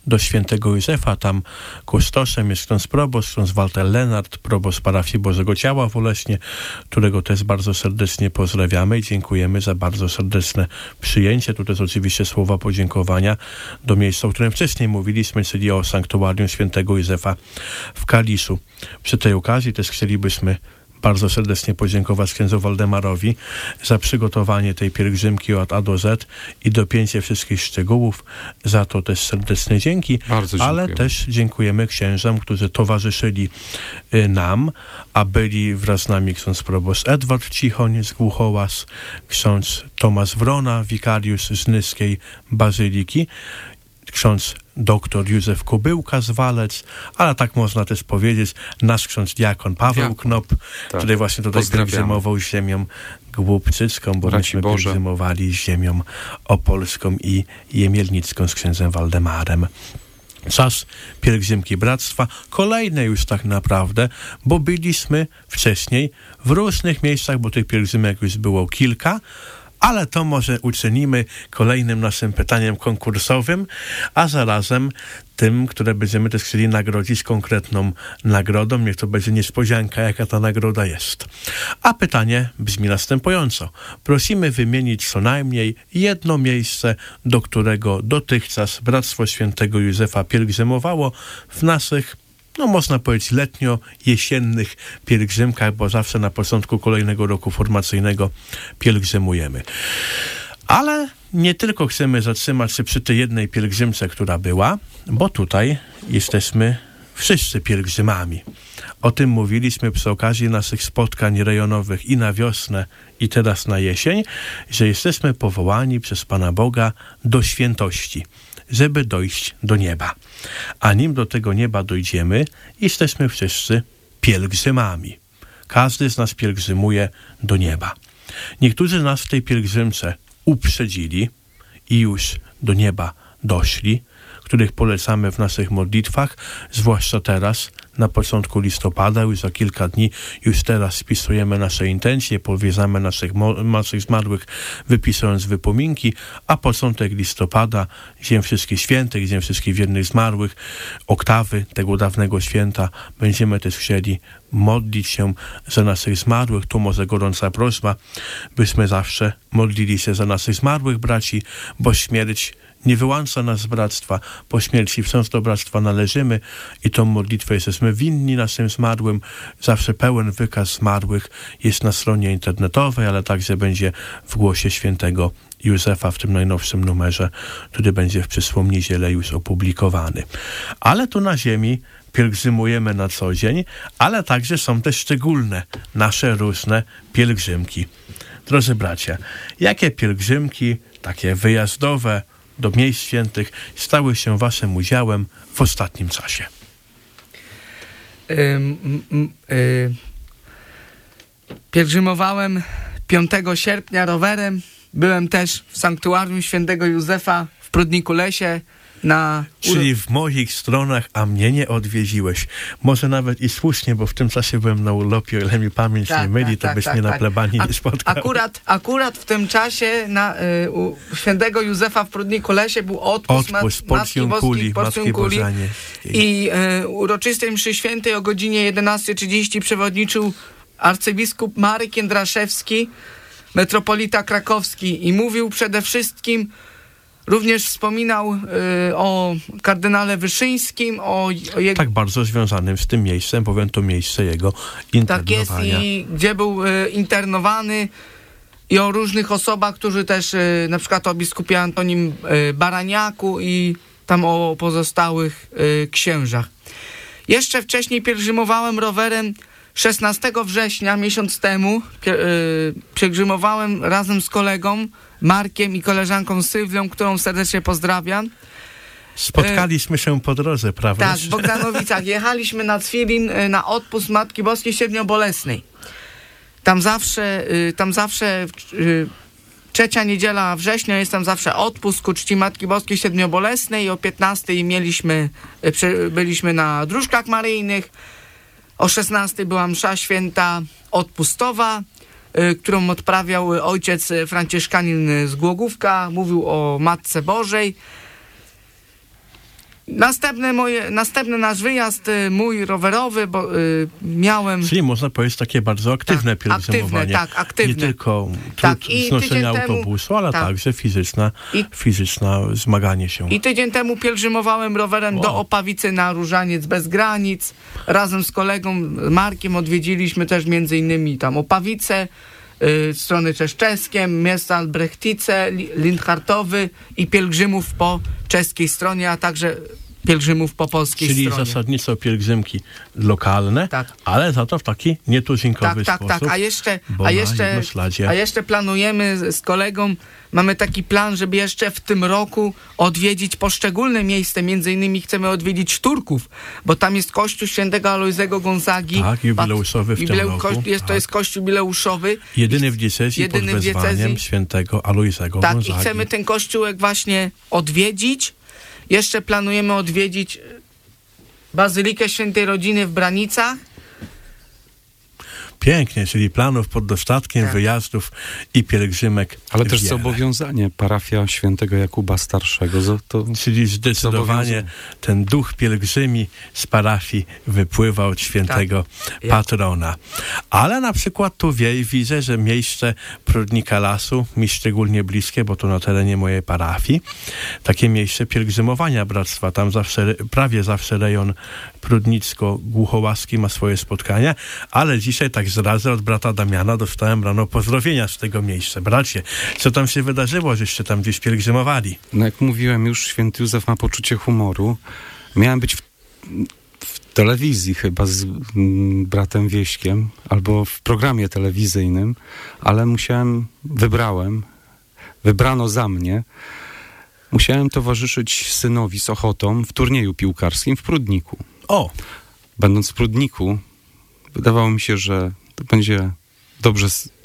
do świętego Józefa. Tam kustoszem jest ksiądz proboszcz, ksiądz Walter Lenart, proboszcz parafii Bożego Ciała w Oleśnie, którego też bardzo serdecznie pozdrawiamy i dziękujemy za bardzo serdeczne przyjęcie. Tu też oczywiście słowa podziękowania do miejsca, o którym wcześniej mówiliśmy, czyli o sanktuarium świętego Józefa w Kaliszu. Przy tej okazji też chcielibyśmy bardzo serdecznie podziękować księdzu Waldemarowi za przygotowanie tej pielgrzymki od A do Z i dopięcie wszystkich szczegółów. Za to też serdeczne dzięki. Ale też dziękujemy księżom, którzy towarzyszyli nam, a byli wraz z nami ksiądz proboszcz Edward Cichoń z Głuchołaz, ksiądz Tomasz Wrona, wikariusz z Nyskiej Bazyliki, ksiądz doktor Józef Kubyłka z Walec, ale tak można też powiedzieć, nasz ksiądz diakon Paweł Knop, który właśnie tutaj pielgrzymował ziemią głubczycką, bo myśmy pielgrzymowali ziemią opolską i jemielnicką z księdzem Waldemarem. Czas pielgrzymki bractwa, kolejne już tak naprawdę, bo byliśmy wcześniej w różnych miejscach, bo tych pielgrzymek już było kilka, ale to może uczynimy kolejnym naszym pytaniem konkursowym, a zarazem tym, które będziemy też chcieli nagrodzić konkretną nagrodą. Niech to będzie niespodzianka, jaka ta nagroda jest. A pytanie brzmi następująco. Prosimy wymienić co najmniej jedno miejsce, do którego dotychczas Bractwo Świętego Józefa pielgrzymowało w naszych, można powiedzieć, letnio-jesiennych pielgrzymkach, bo zawsze na początku kolejnego roku formacyjnego pielgrzymujemy. Ale nie tylko chcemy zatrzymać się przy tej jednej pielgrzymce, która była, bo tutaj jesteśmy wszyscy pielgrzymami. O tym mówiliśmy przy okazji naszych spotkań rejonowych i na wiosnę, i teraz na jesień, że jesteśmy powołani przez Pana Boga do świętości, żeby dojść do nieba. A nim do tego nieba dojdziemy, jesteśmy wszyscy pielgrzymami. Każdy z nas pielgrzymuje do nieba. Niektórzy nas w tej pielgrzymce uprzedzili i już do nieba doszli, których polecamy w naszych modlitwach, zwłaszcza teraz, na początku listopada, już za kilka dni, już teraz spisujemy nasze intencje, powiedzamy naszych zmarłych, wypisując wypominki, a początek listopada, Dzień Wszystkich Świętych, Dzień Wszystkich Wiernych Zmarłych, oktawy tego dawnego święta, będziemy też chcieli modlić się za naszych zmarłych. Tu może gorąca prośba, byśmy zawsze modlili się za naszych zmarłych braci, bo śmierć nie wyłącza nas z bractwa. Po śmierci wciąż do bractwa należymy i tą modlitwę jesteśmy winni naszym zmarłym. Zawsze pełen wykaz zmarłych jest na stronie internetowej, ale także będzie w głosie świętego Józefa w tym najnowszym numerze, który będzie w przyszłą niedzielę już opublikowany. Ale tu na ziemi pielgrzymujemy na co dzień, ale także są też szczególne nasze różne pielgrzymki. Drodzy bracia, jakie pielgrzymki, takie wyjazdowe, do miejsc świętych stały się waszym udziałem w ostatnim czasie? Pielgrzymowałem 5 sierpnia rowerem. Byłem też w sanktuarium świętego Józefa w Prudniku-Lesie. Czyli w moich stronach, a mnie nie odwiedziłeś. Może nawet i słusznie, bo w tym czasie byłem na urlopie, o ile mi pamięć nie myli, to byś mnie na plebanii nie spotkał. Akurat w tym czasie u świętego Józefa w Prudniku-Lesie był odpust Matki Boskiej i uroczystej mszy świętej o godzinie 11:30 przewodniczył arcybiskup Marek Jędraszewski, metropolita krakowski, i mówił przede wszystkim, również wspominał o kardynale Wyszyńskim, o jego... Tak bardzo związanym z tym miejscem, bowiem to miejsce jego internowania. Tak jest, i gdzie był internowany, i o różnych osobach, którzy też, na przykład o biskupie Antonim Baraniaku i tam o pozostałych księżach. Jeszcze wcześniej pielgrzymowałem rowerem 16 września, miesiąc temu, pielgrzymowałem razem z kolegą Markiem i koleżanką Sylwią, którą serdecznie pozdrawiam. Spotkaliśmy się po drodze, prawda? Tak, w Bogdanowicach. Jechaliśmy na Cwilin na odpust Matki Boskiej Siedmiobolesnej. Tam zawsze trzecia niedziela września jest tam zawsze odpust ku czci Matki Boskiej Siedmiobolesnej. O 15 byliśmy na dróżkach maryjnych. O 16 była msza święta odpustowa, którą odprawiał ojciec franciszkanin z Głogówka. Mówił o Matce Bożej. Następny nasz wyjazd, mój rowerowy, bo miałem... Czyli można powiedzieć takie bardzo aktywne pielgrzymowanie. Aktywne. Nie tylko znoszenie autobusu, ale także fizyczne zmaganie się. I tydzień temu pielgrzymowałem rowerem do Opawicy na Różaniec bez granic. Razem z kolegą Markiem odwiedziliśmy też między innymi tam Opawicę, strony czeszczeskie, miasta Albrechtice, Lindhartowy i pielgrzymów po czeskiej stronie, a także pielgrzymów po polskiej stronie. Czyli zasadniczo pielgrzymki lokalne, ale za to w taki nietuzinkowy sposób. Tak. A jeszcze planujemy z kolegą, mamy taki plan, żeby jeszcze w tym roku odwiedzić poszczególne miejsca. Między innymi chcemy odwiedzić Turków, bo tam jest kościół świętego Alojzego Gonzagi. Tak, jubileuszowy w tym roku. To jest kościół jubileuszowy. Jedyny w diecezji pod wezwaniem świętego Alojzego Gonzagi. Tak, i chcemy ten kościółek właśnie odwiedzić. Jeszcze planujemy odwiedzić Bazylikę Świętej Rodziny w Branicach. Pięknie, czyli planów pod dostatkiem, wyjazdów i pielgrzymek. Ale też zobowiązanie parafia świętego Jakuba Starszego. Czyli zdecydowanie ten duch pielgrzymi z parafii wypływa od świętego patrona. Ale na przykład tu widzę, że miejsce Prudnika Lasu mi szczególnie bliskie, bo to na terenie mojej parafii. Takie miejsce pielgrzymowania bractwa. Tam prawie zawsze rejon prudnicko-głuchołaski ma swoje spotkania, ale dzisiaj tak zdradzę, od brata Damiana dostałem rano pozdrowienia z tego miejsca. Bracie, co tam się wydarzyło, żeście tam gdzieś pielgrzymowali? No jak mówiłem już, święty Józef ma poczucie humoru. Miałem być w telewizji chyba z bratem Wieśkiem, albo w programie telewizyjnym, ale wybrano za mnie. Musiałem towarzyszyć synowi z ochotą w turnieju piłkarskim w Prudniku. Będąc w Prudniku, wydawało mi się, że to będzie dobrze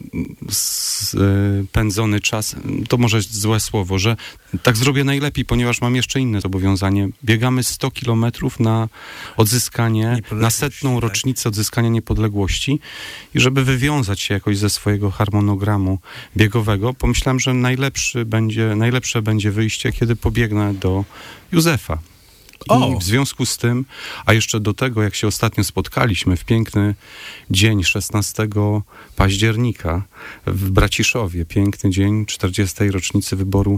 spędzony czas. To może złe słowo, że tak zrobię najlepiej, ponieważ mam jeszcze inne zobowiązanie. Biegamy 100 kilometrów na odzyskanie, na 100. rocznicę odzyskania niepodległości i żeby wywiązać się jakoś ze swojego harmonogramu biegowego, pomyślałem, że najlepsze będzie wyjście, kiedy pobiegnę do Józefa. I w związku z tym, a jeszcze do tego, jak się ostatnio spotkaliśmy w piękny dzień 16 października w Braciszowie, piękny dzień 40. rocznicy wyboru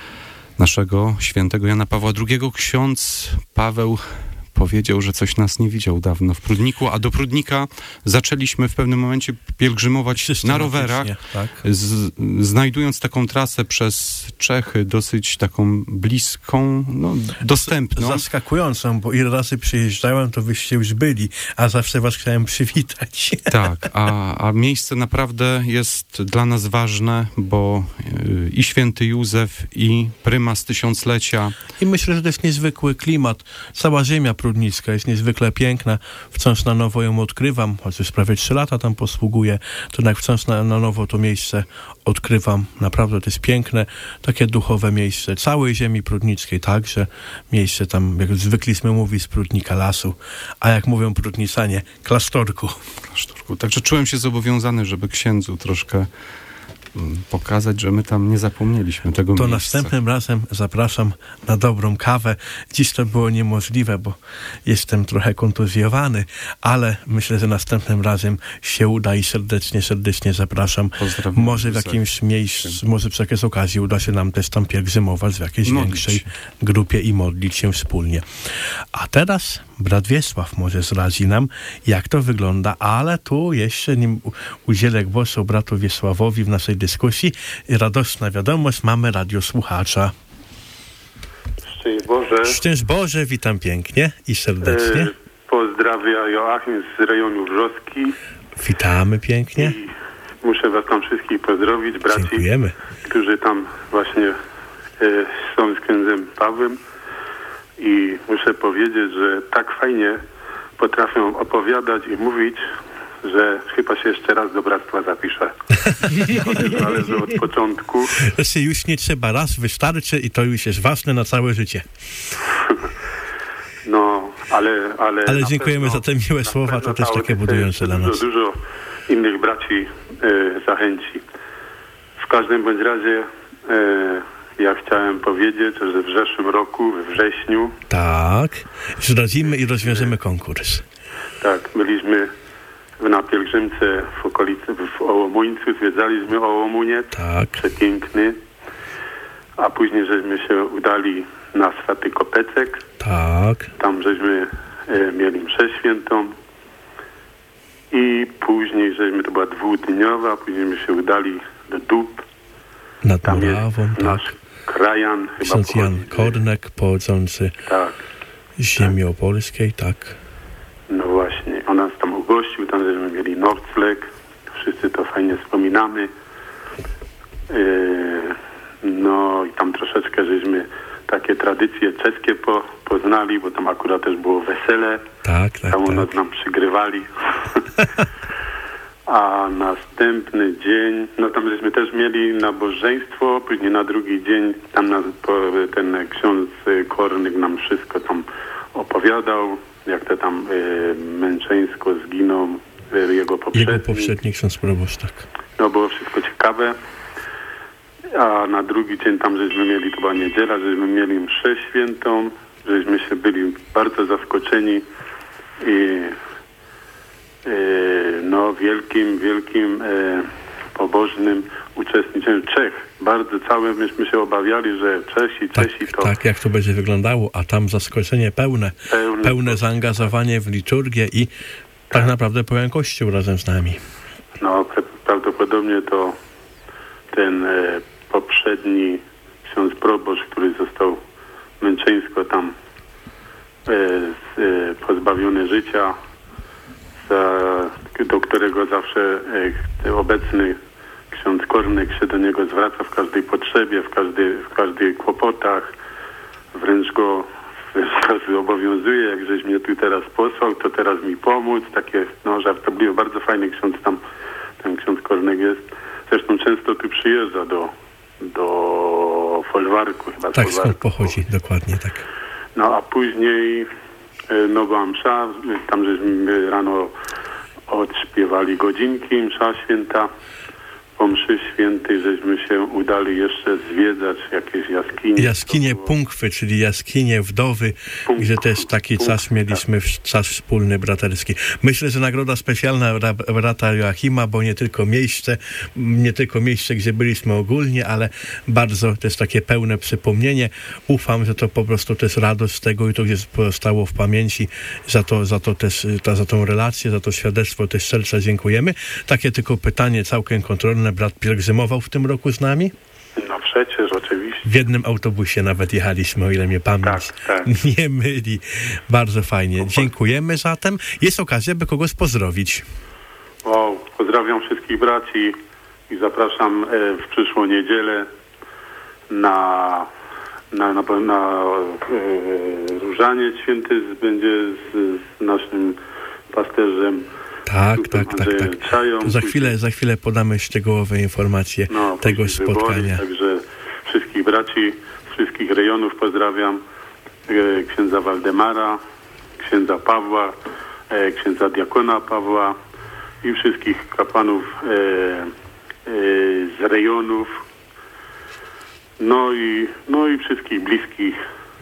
naszego świętego Jana Pawła II, ksiądz Paweł powiedział, że coś nas nie widział dawno w Prudniku, a do Prudnika zaczęliśmy w pewnym momencie pielgrzymować na rowerach, znajdując taką trasę przez Czechy, dosyć taką bliską, dostępną. Zaskakującą, bo ile razy przyjeżdżałem, to wyście już byli, a zawsze was chciałem przywitać. Tak, a miejsce naprawdę jest dla nas ważne, bo i święty Józef, i prymas tysiąclecia. I myślę, że to jest niezwykły klimat. Cała ziemia prudnicka jest niezwykle piękna. Wciąż na nowo ją odkrywam, choć już prawie 3 lata tam posługuję, to jak wciąż na nowo to miejsce odkrywam. Naprawdę to jest piękne, takie duchowe miejsce całej ziemi prudnickiej, także miejsce tam, jak zwykliśmy mówić, z Prudnika Lasu, a jak mówią prudnicanie, klasztorku. Także czułem się zobowiązany, żeby księdzu troszkę pokazać, że my tam nie zapomnieliśmy tego miejsca. To następnym razem zapraszam na dobrą kawę. Dziś to było niemożliwe, bo jestem trochę kontuzjowany, ale myślę, że następnym razem się uda i serdecznie zapraszam. Pozdrawiam. Może w jakimś miejscu, może przy jakiejś okazji uda się nam też tam pielgrzymować w jakiejś większej grupie i modlić się wspólnie. A teraz brat Wiesław może zradzi nam, jak to wygląda, ale tu jeszcze nim udzielę głosu bratu Wiesławowi w naszej dyskusji. Radosna wiadomość, mamy radiosłuchacza. Szczęść Boże. Szczęść Boże, witam pięknie i serdecznie. Pozdrawia Joachim z rejonu Wrzoski. Witamy pięknie. I muszę was tam wszystkich pozdrowić, braci. Dziękujemy. Którzy tam właśnie są z księdzem Pawłem. I muszę powiedzieć, że tak fajnie potrafią opowiadać i mówić, że chyba się jeszcze raz do bractwa zapiszę. To zależy od początku. To już nie trzeba, raz wystarczy i to już jest ważne na całe życie. No, ale dziękujemy za te miłe słowa, to też takie budujące dla nas. Dużo innych braci zachęci. W każdym bądź razie ja chciałem powiedzieć, że w zeszłym roku, we wrześniu... Tak, zdradzimy i rozwiążemy konkurs. Tak, byliśmy na pielgrzymce w okolicy, w Ołomuńcu, zwiedzaliśmy Ołomuniec, Tak. przepiękny, a później żeśmy się udali na Swaty Kopecek, Tak. tam żeśmy mieli mszę świętą i później żeśmy, to była dwudniowa, później my się udali do Dób, Nad tam Murawą, jest tak. nasz krajan, chyba Ksiądz Jan pochodzi, Kornek, pochodzący tak. z ziemi opolskiej, tak. No właśnie, on nas tam ugościł, tam żeśmy mieli Nordfleck, wszyscy to fajnie wspominamy. No i tam troszeczkę żeśmy takie tradycje czeskie poznali, bo tam akurat też było wesele, Tak, tak, tam u nas tak. nam przygrywali. A następny dzień, no tam żeśmy też mieli nabożeństwo, później na drugi dzień tam ten ksiądz Kornyk nam wszystko tam opowiadał, jak to tam męczeńsko zginął jego poprzednik. Ksiądz proboszcz, tak. No było wszystko ciekawe. A na drugi dzień tam żeśmy mieli, to była niedziela, żeśmy mieli mszę świętą, żeśmy się byli bardzo zaskoczeni i no wielkim pobożnym uczestnictwem Czech. Bardzo całe myśmy się obawiali, że Czesi to... Tak, jak to będzie wyglądało, a tam zaskoczenie pełne zaangażowanie w liturgię i tak naprawdę pełen Kościół razem z nami. No prawdopodobnie to ten poprzedni ksiądz proboszcz, który został męczeńsko tam pozbawiony życia, do którego zawsze obecny ksiądz Kornyk się do niego zwraca w każdej potrzebie, w każdych kłopotach, wręcz go zobowiązuje, jak żeś mnie tu teraz posłał, to teraz mi pomóc, takie żartobliwe, bardzo fajny ksiądz tam, ten ksiądz Kornyk jest. Zresztą często tu przyjeżdża do folwarku chyba. Tak, skąd pochodzi, dokładnie tak. No a później była msza, tam żeśmy rano odśpiewali godzinki, msza święta. Po mszy świętej żeśmy się udali jeszcze zwiedzać jakieś jaskinie. Jaskinie Punkwy, czyli jaskinie wdowy, gdzie też taki czas mieliśmy, czas wspólny, braterski. Myślę, że nagroda specjalna brata Joachima, bo nie tylko miejsce, gdzie byliśmy ogólnie, ale bardzo też takie pełne przypomnienie. Ufam, że to po prostu też radość z tego i to gdzieś pozostało w pamięci. Za to też, za tą relację, za to świadectwo też serca dziękujemy. Takie tylko pytanie całkiem kontrolne. Brat pielgrzymował w tym roku z nami? No przecież, oczywiście. W jednym autobusie nawet jechaliśmy, o ile mnie pamięć nie myli. Bardzo fajnie. Dziękujemy zatem. Jest okazja, by kogoś pozdrowić. Pozdrawiam wszystkich braci i zapraszam w przyszłą niedzielę na różaniec święty będzie z naszym pasterzem. Tak. Czają, Za chwilę podamy szczegółowe informacje tego spotkania. Także wszystkich braci, wszystkich rejonów pozdrawiam. Księdza Waldemara, księdza Pawła, księdza diakona Pawła i wszystkich kapłanów z rejonów. No i wszystkich bliskich.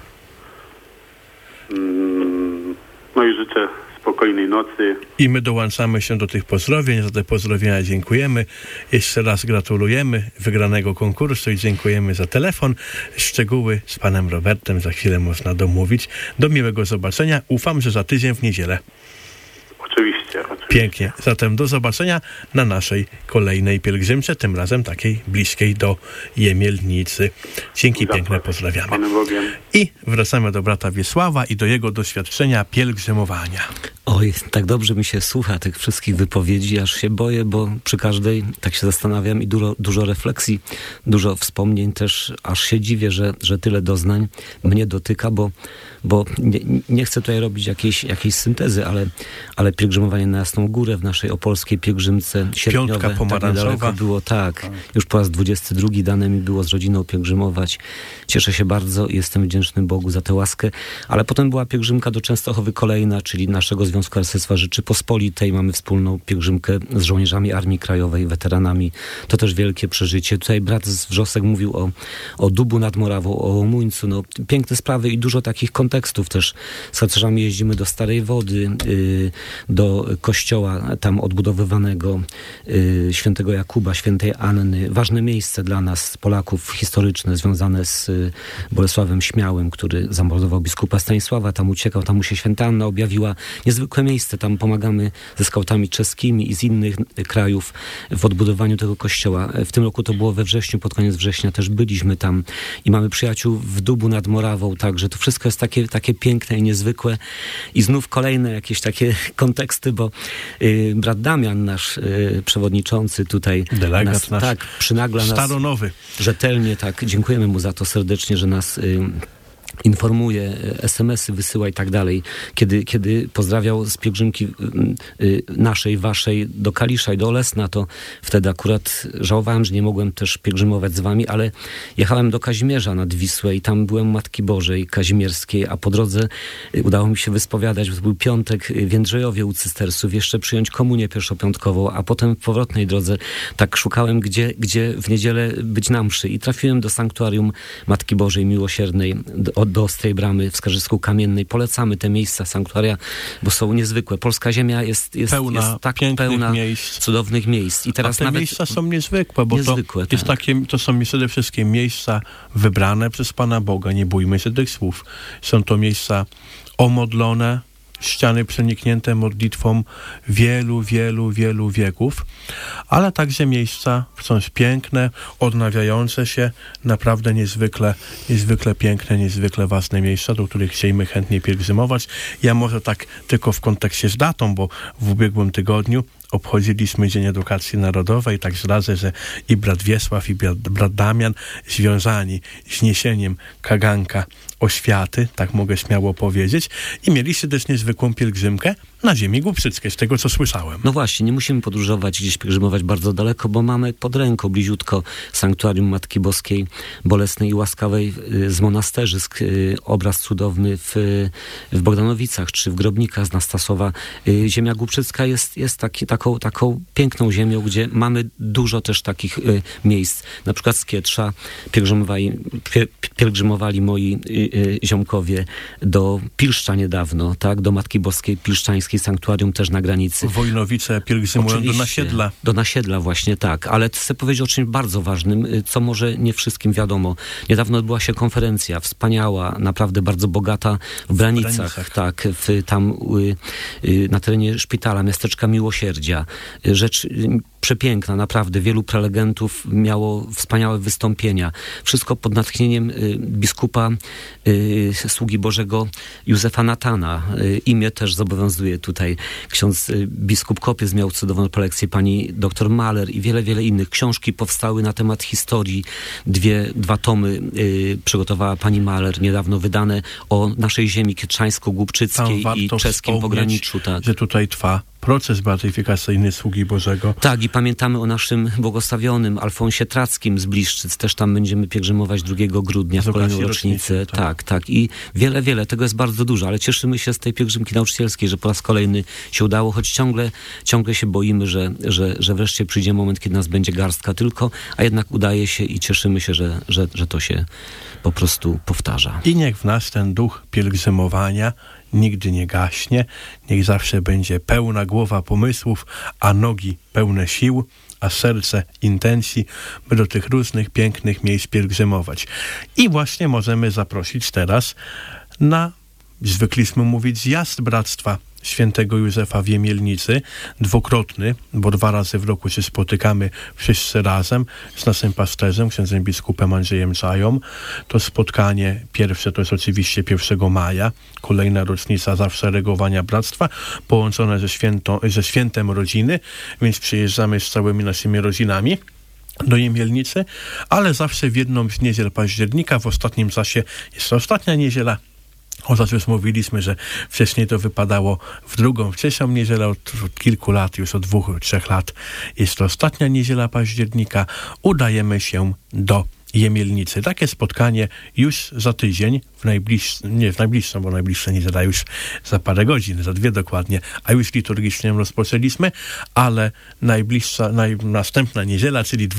No i życzę spokojnej nocy. I my dołączamy się do tych pozdrowień. Za te pozdrowienia dziękujemy. Jeszcze raz gratulujemy wygranego konkursu i dziękujemy za telefon. Szczegóły z panem Robertem za chwilę można domówić. Do miłego zobaczenia. Ufam, że za tydzień w niedzielę. Oczywiście. Pięknie. Zatem do zobaczenia na naszej kolejnej pielgrzymce, tym razem takiej bliskiej do Jemielnicy. Dzięki piękne, pozdrawiamy. Panem Bogiem. I wracamy do brata Wiesława i do jego doświadczenia pielgrzymowania. Oj, tak dobrze mi się słucha tych wszystkich wypowiedzi, aż się boję, bo przy każdej tak się zastanawiam i dużo refleksji, dużo wspomnień też, aż się dziwię, że tyle doznań mnie dotyka, bo nie chcę tutaj robić jakiejś syntezy, ale pielgrzymowanie na Jasną Jasną Górę w naszej opolskiej pielgrzymce sierpniowe. Piątka pomarańczowa. Tak niedaleko było, tak. Już po raz 22 dane mi było z rodziną pielgrzymować. Cieszę się bardzo i jestem wdzięczny Bogu za tę łaskę. Ale potem była pielgrzymka do Częstochowy kolejna, czyli naszego Związku Harcerstwa Rzeczypospolitej. Mamy wspólną pielgrzymkę z żołnierzami Armii Krajowej, weteranami. To też wielkie przeżycie. Tutaj brat z Wrzosek mówił o Dubu nad Morawą, o Łomuńcu. No, piękne sprawy i dużo takich kontekstów też. Z harcerzami jeździmy do Starej Wody, do kościoła tam odbudowywanego świętego Jakuba, świętej Anny. Ważne miejsce dla nas, Polaków, historyczne, związane z Bolesławem Śmiałym, który zamordował biskupa Stanisława. Tam uciekał, tam mu się święta Anna objawiła. Niezwykłe miejsce. Tam pomagamy ze skautami czeskimi i z innych krajów w odbudowaniu tego kościoła. W tym roku to było we wrześniu, pod koniec września też byliśmy tam i mamy przyjaciół w Dubu nad Morawą, także to wszystko jest takie piękne i niezwykłe. I znów kolejne jakieś takie konteksty, bo brat Damian, nasz przewodniczący tutaj, delegat nasz, tak, przynagla nas staronowy. Rzetelnie, tak, dziękujemy mu za to serdecznie, że nas informuje, SMS-y wysyła i tak dalej. Kiedy pozdrawiał z pielgrzymki naszej, waszej do Kalisza i do Olesna, to wtedy akurat żałowałem, że nie mogłem też pielgrzymować z wami, ale jechałem do Kazimierza nad Wisłę i tam byłem u Matki Bożej Kazimierskiej, a po drodze udało mi się wyspowiadać, bo to był piątek w Jędrzejowie u cystersów, jeszcze przyjąć komunię pierwszopiątkową, a potem w powrotnej drodze tak szukałem, gdzie w niedzielę być na mszy i trafiłem do sanktuarium Matki Bożej Miłosiernej, do Ostrej Bramy w Skarżysku Kamiennej. Polecamy te miejsca, sanktuaria, bo są niezwykłe. Polska ziemia jest tak pełna miejsc, cudownych miejsc. I teraz te nawet miejsca są niezwykłe, bo niezwykłe, to są przede wszystkim miejsca wybrane przez Pana Boga. Nie bójmy się tych słów. Są to miejsca omodlone, ściany przeniknięte modlitwą wielu wieków, ale także miejsca wciąż piękne, odnawiające się, naprawdę niezwykle piękne, niezwykle ważne miejsca, do których chcielibyśmy chętnie pielgrzymować. Ja może tak tylko w kontekście z datą, bo w ubiegłym tygodniu obchodziliśmy Dzień Edukacji Narodowej, tak zdradzę, że i brat Wiesław, i brat Damian związani z niesieniem kaganka oświaty, tak mogę śmiało powiedzieć, i mieliście też niezwykłą pielgrzymkę na ziemi głubszyckiej, z tego co słyszałem. No właśnie, nie musimy podróżować, gdzieś pielgrzymować bardzo daleko, bo mamy pod ręką, bliziutko, sanktuarium Matki Boskiej Bolesnej i Łaskawej z monasterzysk, obraz cudowny w Bogdanowicach, czy w Grobnikach z Nastasowa. Ziemia głubszycka jest taką piękną ziemią, gdzie mamy dużo też takich miejsc. Na przykład z Kietrza pielgrzymowali moi ziomkowie do Pilszcza niedawno, tak, do Matki Boskiej Pilszczańskiej, sanktuarium też na granicy. Wojnowice pielgrzymują do Nasiedla. Do Nasiedla właśnie, tak. Ale chcę powiedzieć o czymś bardzo ważnym, co może nie wszystkim wiadomo. Niedawno odbyła się konferencja wspaniała, naprawdę bardzo bogata w Branicach. Tak, tam na terenie szpitala, miasteczka Miłosierdzia. Rzecz przepiękna, naprawdę. Wielu prelegentów miało wspaniałe wystąpienia. Wszystko pod natchnieniem biskupa, sługi Bożego Józefa Natana. Imię też zobowiązuje tutaj. Ksiądz biskup Kopiec miał cudowną prelekcję, pani doktor Mahler i wiele innych. Książki powstały na temat historii. Dwa tomy przygotowała pani Mahler, niedawno wydane, o naszej ziemi kietrzańsko-głubczyckiej i czeskim pograniczu. Tak. Że tutaj trwa proces beatyfikacyjny sługi Bożego. Tak, i pamiętamy o naszym błogosławionym Alfonsie Trackim z Bliszczyc. Też tam będziemy pielgrzymować 2 grudnia w kolejną rocznicę. Tak. I wiele. Tego jest bardzo dużo, ale cieszymy się z tej pielgrzymki nauczycielskiej, że po raz kolejny się udało, choć ciągle się boimy, że wreszcie przyjdzie moment, kiedy nas będzie garstka tylko, a jednak udaje się i cieszymy się, że to się po prostu powtarza. I niech w nas ten duch pielgrzymowania nigdy nie gaśnie, niech zawsze będzie pełna głowa pomysłów, a nogi pełne sił, a serce intencji, by do tych różnych pięknych miejsc pielgrzymować. I właśnie możemy zaprosić teraz na, zwykliśmy mówić, zjazd Bractwa Świętego Józefa w Jemielnicy, dwukrotny, bo 2 razy w roku się spotykamy wszyscy razem z naszym pasterzem, księdzem biskupem Andrzejem Czają. To spotkanie pierwsze to jest oczywiście 1 maja, kolejna rocznica zaszeregowania Bractwa, połączone ze świętem rodziny, więc przyjeżdżamy z całymi naszymi rodzinami do Jemielnicy, ale zawsze w jedną z niedziel października, w ostatnim czasie jest to ostatnia niedziela Chociaż już mówiliśmy, że wcześniej to wypadało w drugą, wcześniejszą niedzielę, od kilku lat, już od 2-3 lat. Jest to ostatnia niedziela października. Udajemy się do Jemielnicy. Takie spotkanie już za tydzień, bo najbliższa niedziela już za parę godzin, za 2 dokładnie, a już liturgicznie rozpoczęliśmy, ale następna niedziela, czyli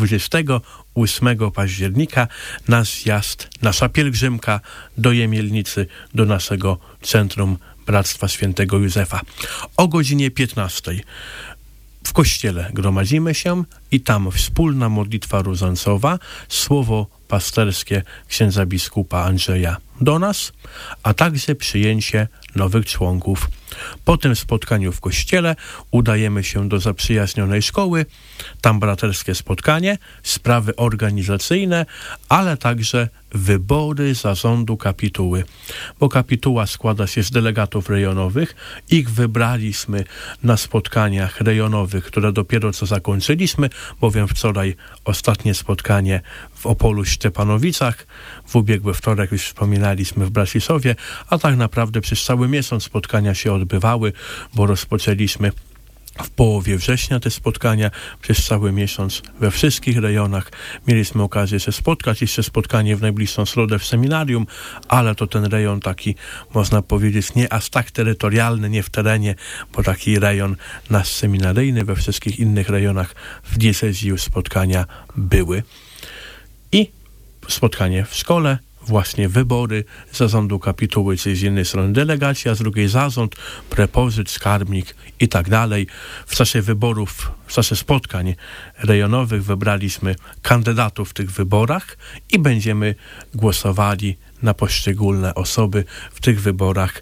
28 października, nasza pielgrzymka do Jemielnicy, do naszego Centrum Bractwa Świętego Józefa. O godzinie 15 w kościele gromadzimy się i tam wspólna modlitwa różańcowa, słowo pasterskie księdza biskupa Andrzeja do nas, a także przyjęcie nowych członków. Po tym spotkaniu w kościele udajemy się do zaprzyjaźnionej szkoły, tam braterskie spotkanie, sprawy organizacyjne, ale także wybory zarządu kapituły, bo kapituła składa się z delegatów rejonowych. Ich wybraliśmy na spotkaniach rejonowych, które dopiero co zakończyliśmy, bowiem wczoraj ostatnie spotkanie w Opolu Szczepanowicach, w ubiegły wtorek już wspominaliśmy w Brasiszowie, a tak naprawdę przez cały miesiąc spotkania się odbywały, bo rozpoczęliśmy w połowie września te spotkania, przez cały miesiąc we wszystkich rejonach. Mieliśmy okazję się spotkać, jeszcze spotkanie w najbliższą środę w seminarium, ale to ten rejon taki, można powiedzieć, nie aż tak terytorialny, nie w terenie, bo taki rejon nasz seminaryjny, we wszystkich innych rejonach w diecezji już spotkania były. I spotkanie w szkole, właśnie wybory zarządu kapituły, czyli z jednej strony delegacja, z drugiej zarząd, prepozyt, skarbnik i tak dalej. W czasie wyborów, w czasie spotkań rejonowych wybraliśmy kandydatów w tych wyborach i będziemy głosowali na poszczególne osoby w tych wyborach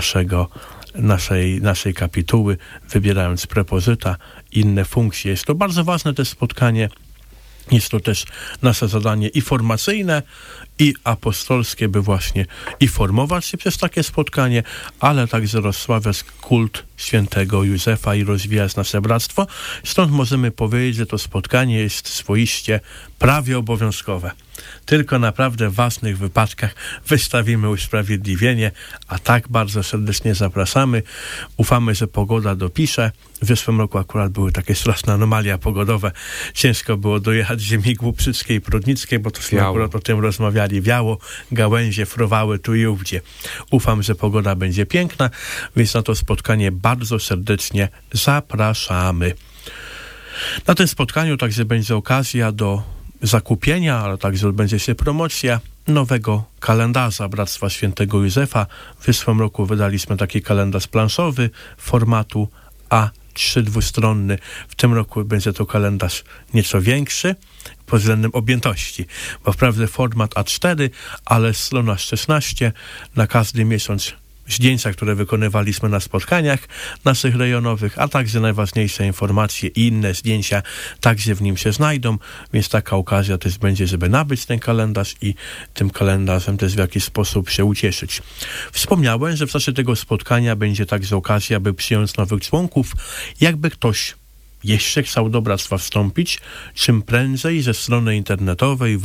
naszej kapituły, wybierając prepozyta, inne funkcje. Jest to bardzo ważne też spotkanie. Jest to też nasze zadanie i formacyjne, i apostolskie, by właśnie i formować się przez takie spotkanie, ale także rozsławiać kult świętego Józefa i rozwijać nasze bractwo. Stąd możemy powiedzieć, że to spotkanie jest swoiście prawie obowiązkowe. Tylko naprawdę w ważnych wypadkach wystawimy usprawiedliwienie, a tak bardzo serdecznie zapraszamy. Ufamy, że pogoda dopisze. W zeszłym roku akurat były takie straszne anomalia pogodowe. Ciężko było dojechać z ziemi Głupczyckiej i Prudnickiej, bo tośmy akurat o tym rozmawiali. Wiało, gałęzie fruwały tu i ówdzie. Ufam, że pogoda będzie piękna, więc na to spotkanie bardzo serdecznie zapraszamy. Na tym spotkaniu także będzie okazja do zakupienia, ale także odbędzie się promocja nowego kalendarza Bractwa Świętego Józefa. W zeszłym roku wydaliśmy taki kalendarz planszowy formatu A3 dwustronny. W tym roku będzie to kalendarz nieco większy pod względem objętości, bo wprawdzie format A4, ale strona 16 na każdy miesiąc zdjęcia, które wykonywaliśmy na spotkaniach naszych rejonowych, a także najważniejsze informacje i inne zdjęcia także w nim się znajdą, więc taka okazja też będzie, żeby nabyć ten kalendarz i tym kalendarzem też w jakiś sposób się ucieszyć. Wspomniałem, że w czasie tego spotkania będzie także okazja, by przyjąć nowych członków. Jakby ktoś jeszcze chciał do bractwa wstąpić, czym prędzej ze strony internetowej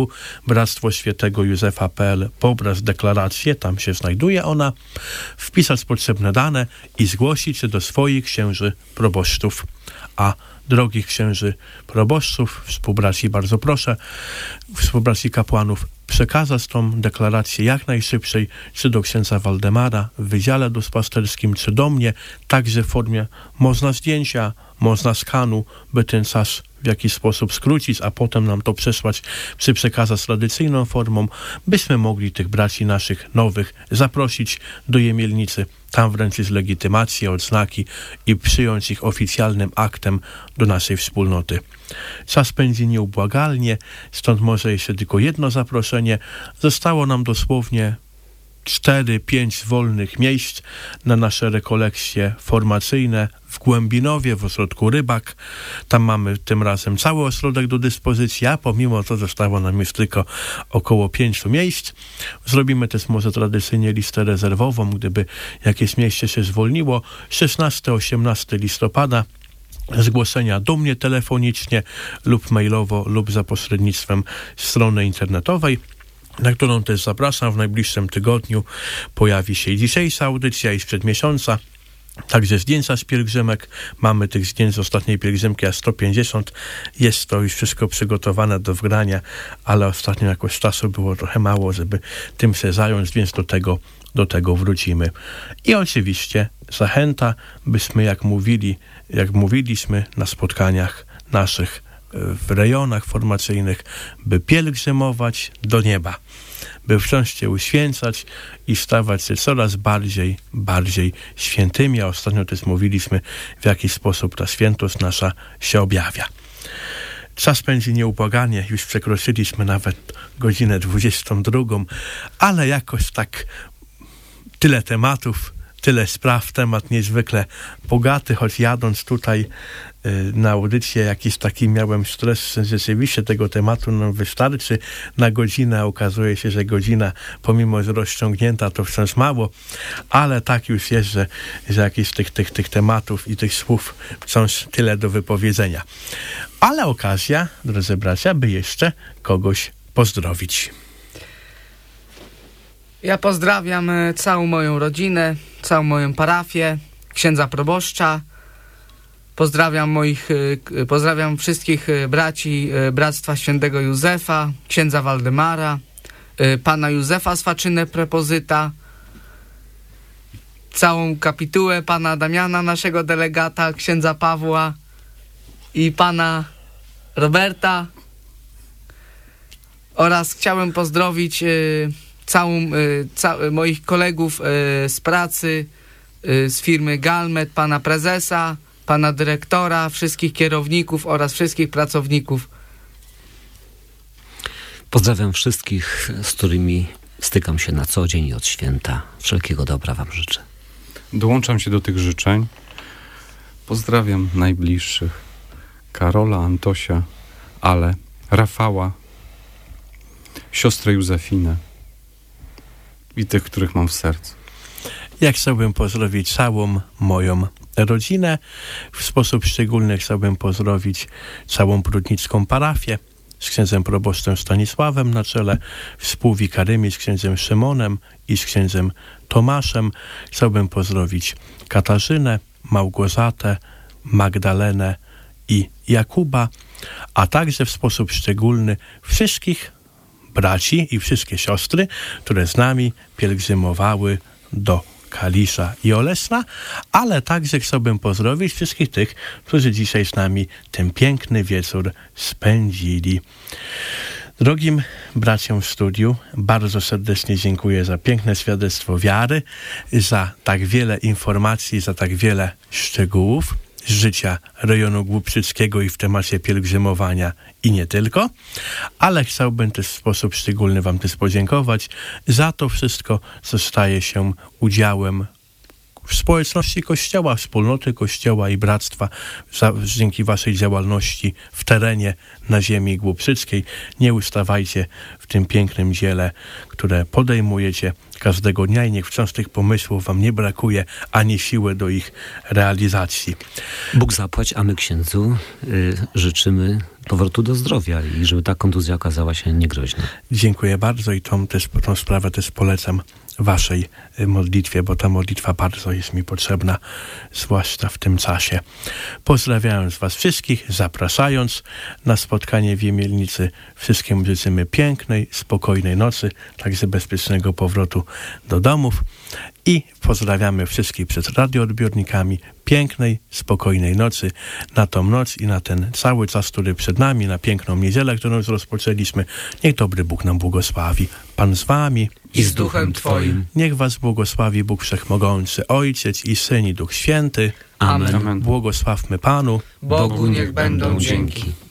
www.bractwoświętegojózefa.pl pobrać deklarację, tam się znajduje ona, wpisać potrzebne dane i zgłosić się do swoich księży proboszczów. A drogich księży proboszczów, współbraci, bardzo proszę, współbraci kapłanów, przekazać tą deklarację jak najszybciej, czy do księdza Waldemara w Wydziale Duszpasterskim, czy do mnie, także w formie można zdjęcia, można skanu, by ten czas w jakiś sposób skrócić, a potem nam to przesłać, czy przekazać tradycyjną formą, byśmy mogli tych braci naszych nowych zaprosić do Jemielnicy, tam wręczyć legitymację, odznaki i przyjąć ich oficjalnym aktem do naszej wspólnoty. Czas pędzi nieubłagalnie, stąd może jeszcze tylko jedno zaproszenie. Zostało nam dosłownie 4-5 wolnych miejsc na nasze rekolekcje formacyjne w Głębinowie, w ośrodku Rybak. Tam mamy tym razem cały ośrodek do dyspozycji, a pomimo to zostało nam już tylko około 5 miejsc. Zrobimy też może tradycyjnie listę rezerwową, gdyby jakieś miejsce się zwolniło. 16-18 listopada. Zgłoszenia do mnie telefonicznie lub mailowo lub za pośrednictwem strony internetowej. na którą też zapraszam. W najbliższym tygodniu pojawi się i dzisiejsza audycja i sprzed miesiąca. Także zdjęcia z pielgrzymek. Mamy tych zdjęć z ostatniej pielgrzymki aż 150. Jest to już wszystko przygotowane do wgrania, ale ostatnio jakoś czasu było trochę mało, żeby tym się zająć, więc do tego wrócimy. I oczywiście zachęta, byśmy jak mówiliśmy na spotkaniach naszych w rejonach formacyjnych, by pielgrzymować do nieba, by wciąż się uświęcać i stawać się coraz bardziej świętymi, a ostatnio też mówiliśmy, w jaki sposób ta świętość nasza się objawia. Czas pędzi nieubłaganie, już przekroczyliśmy nawet godzinę 22, ale jakoś tak tyle tematów, tyle spraw, temat niezwykle bogaty, choć jadąc tutaj na audycję jakiś taki miałem stres, że rzeczywiście tego tematu nam wystarczy na godzinę, a okazuje się, że godzina pomimo, że rozciągnięta, to wciąż mało, ale tak już jest, że jakichś tych tematów i tych słów wciąż tyle do wypowiedzenia. Ale okazja, drodzy bracia, by jeszcze kogoś pozdrowić. Ja pozdrawiam całą moją rodzinę, całą moją parafię, księdza proboszcza. Pozdrawiam wszystkich braci Bractwa Świętego Józefa, księdza Waldemara, pana Józefa z Faczyny prepozyta, całą kapitułę pana Damiana, naszego delegata, księdza Pawła i pana Roberta. Oraz chciałem pozdrowić moich kolegów z pracy, z firmy Galmet, pana prezesa, pana dyrektora, wszystkich kierowników oraz wszystkich pracowników. Pozdrawiam wszystkich, z którymi stykam się na co dzień i od święta. Wszelkiego dobra wam życzę. Dołączam się do tych życzeń. Pozdrawiam najbliższych. Karola, Antosia, Ale, Rafała, siostrę Józefinę i tych, których mam w sercu. Ja chciałbym pozdrowić całą moją rodzinę. W sposób szczególny chciałbym pozdrowić całą prudnicką parafię z księdzem proboszczem Stanisławem na czele, współwikarymi z księdzem Szymonem i z księdzem Tomaszem. Chciałbym pozdrowić Katarzynę, Małgorzatę, Magdalenę i Jakuba, a także w sposób szczególny wszystkich braci i wszystkie siostry, które z nami pielgrzymowały do Kalisza i Olesna, ale także chciałbym pozdrowić wszystkich tych, którzy dzisiaj z nami ten piękny wieczór spędzili. Drogim braciom w studiu bardzo serdecznie dziękuję za piękne świadectwo wiary, za tak wiele informacji, za tak wiele szczegółów z życia rejonu Głubczyckiego i w temacie pielgrzymowania i nie tylko, ale chciałbym też w sposób szczególny wam też podziękować za to wszystko, co staje się udziałem w społeczności Kościoła, wspólnoty Kościoła i Bractwa dzięki waszej działalności w terenie na ziemi głubczyckiej. Nie ustawajcie w tym pięknym dziele, które podejmujecie każdego dnia i niech wciąż tych pomysłów wam nie brakuje, ani siły do ich realizacji. Bóg zapłać, a my księdzu życzymy powrotu do zdrowia i żeby ta kontuzja okazała się niegroźna. Dziękuję bardzo i tą sprawę też polecam waszej modlitwie, bo ta modlitwa bardzo jest mi potrzebna, zwłaszcza w tym czasie. Pozdrawiając was wszystkich, zapraszając na spotkanie w Jemielnicy, wszystkim życzymy pięknej, spokojnej nocy, także bezpiecznego powrotu do domów i pozdrawiamy wszystkich przed radioodbiornikami pięknej, spokojnej nocy, na tą noc i na ten cały czas, który przed nami, na piękną niedzielę, którą już rozpoczęliśmy. Niech dobry Bóg nam błogosławi. Pan z wami i z duchem Twoim. Niech was błogosławi Bóg Wszechmogący, Ojciec i Syn i Duch Święty. Amen. Błogosławmy Panu. Bogu niech będą dzięki.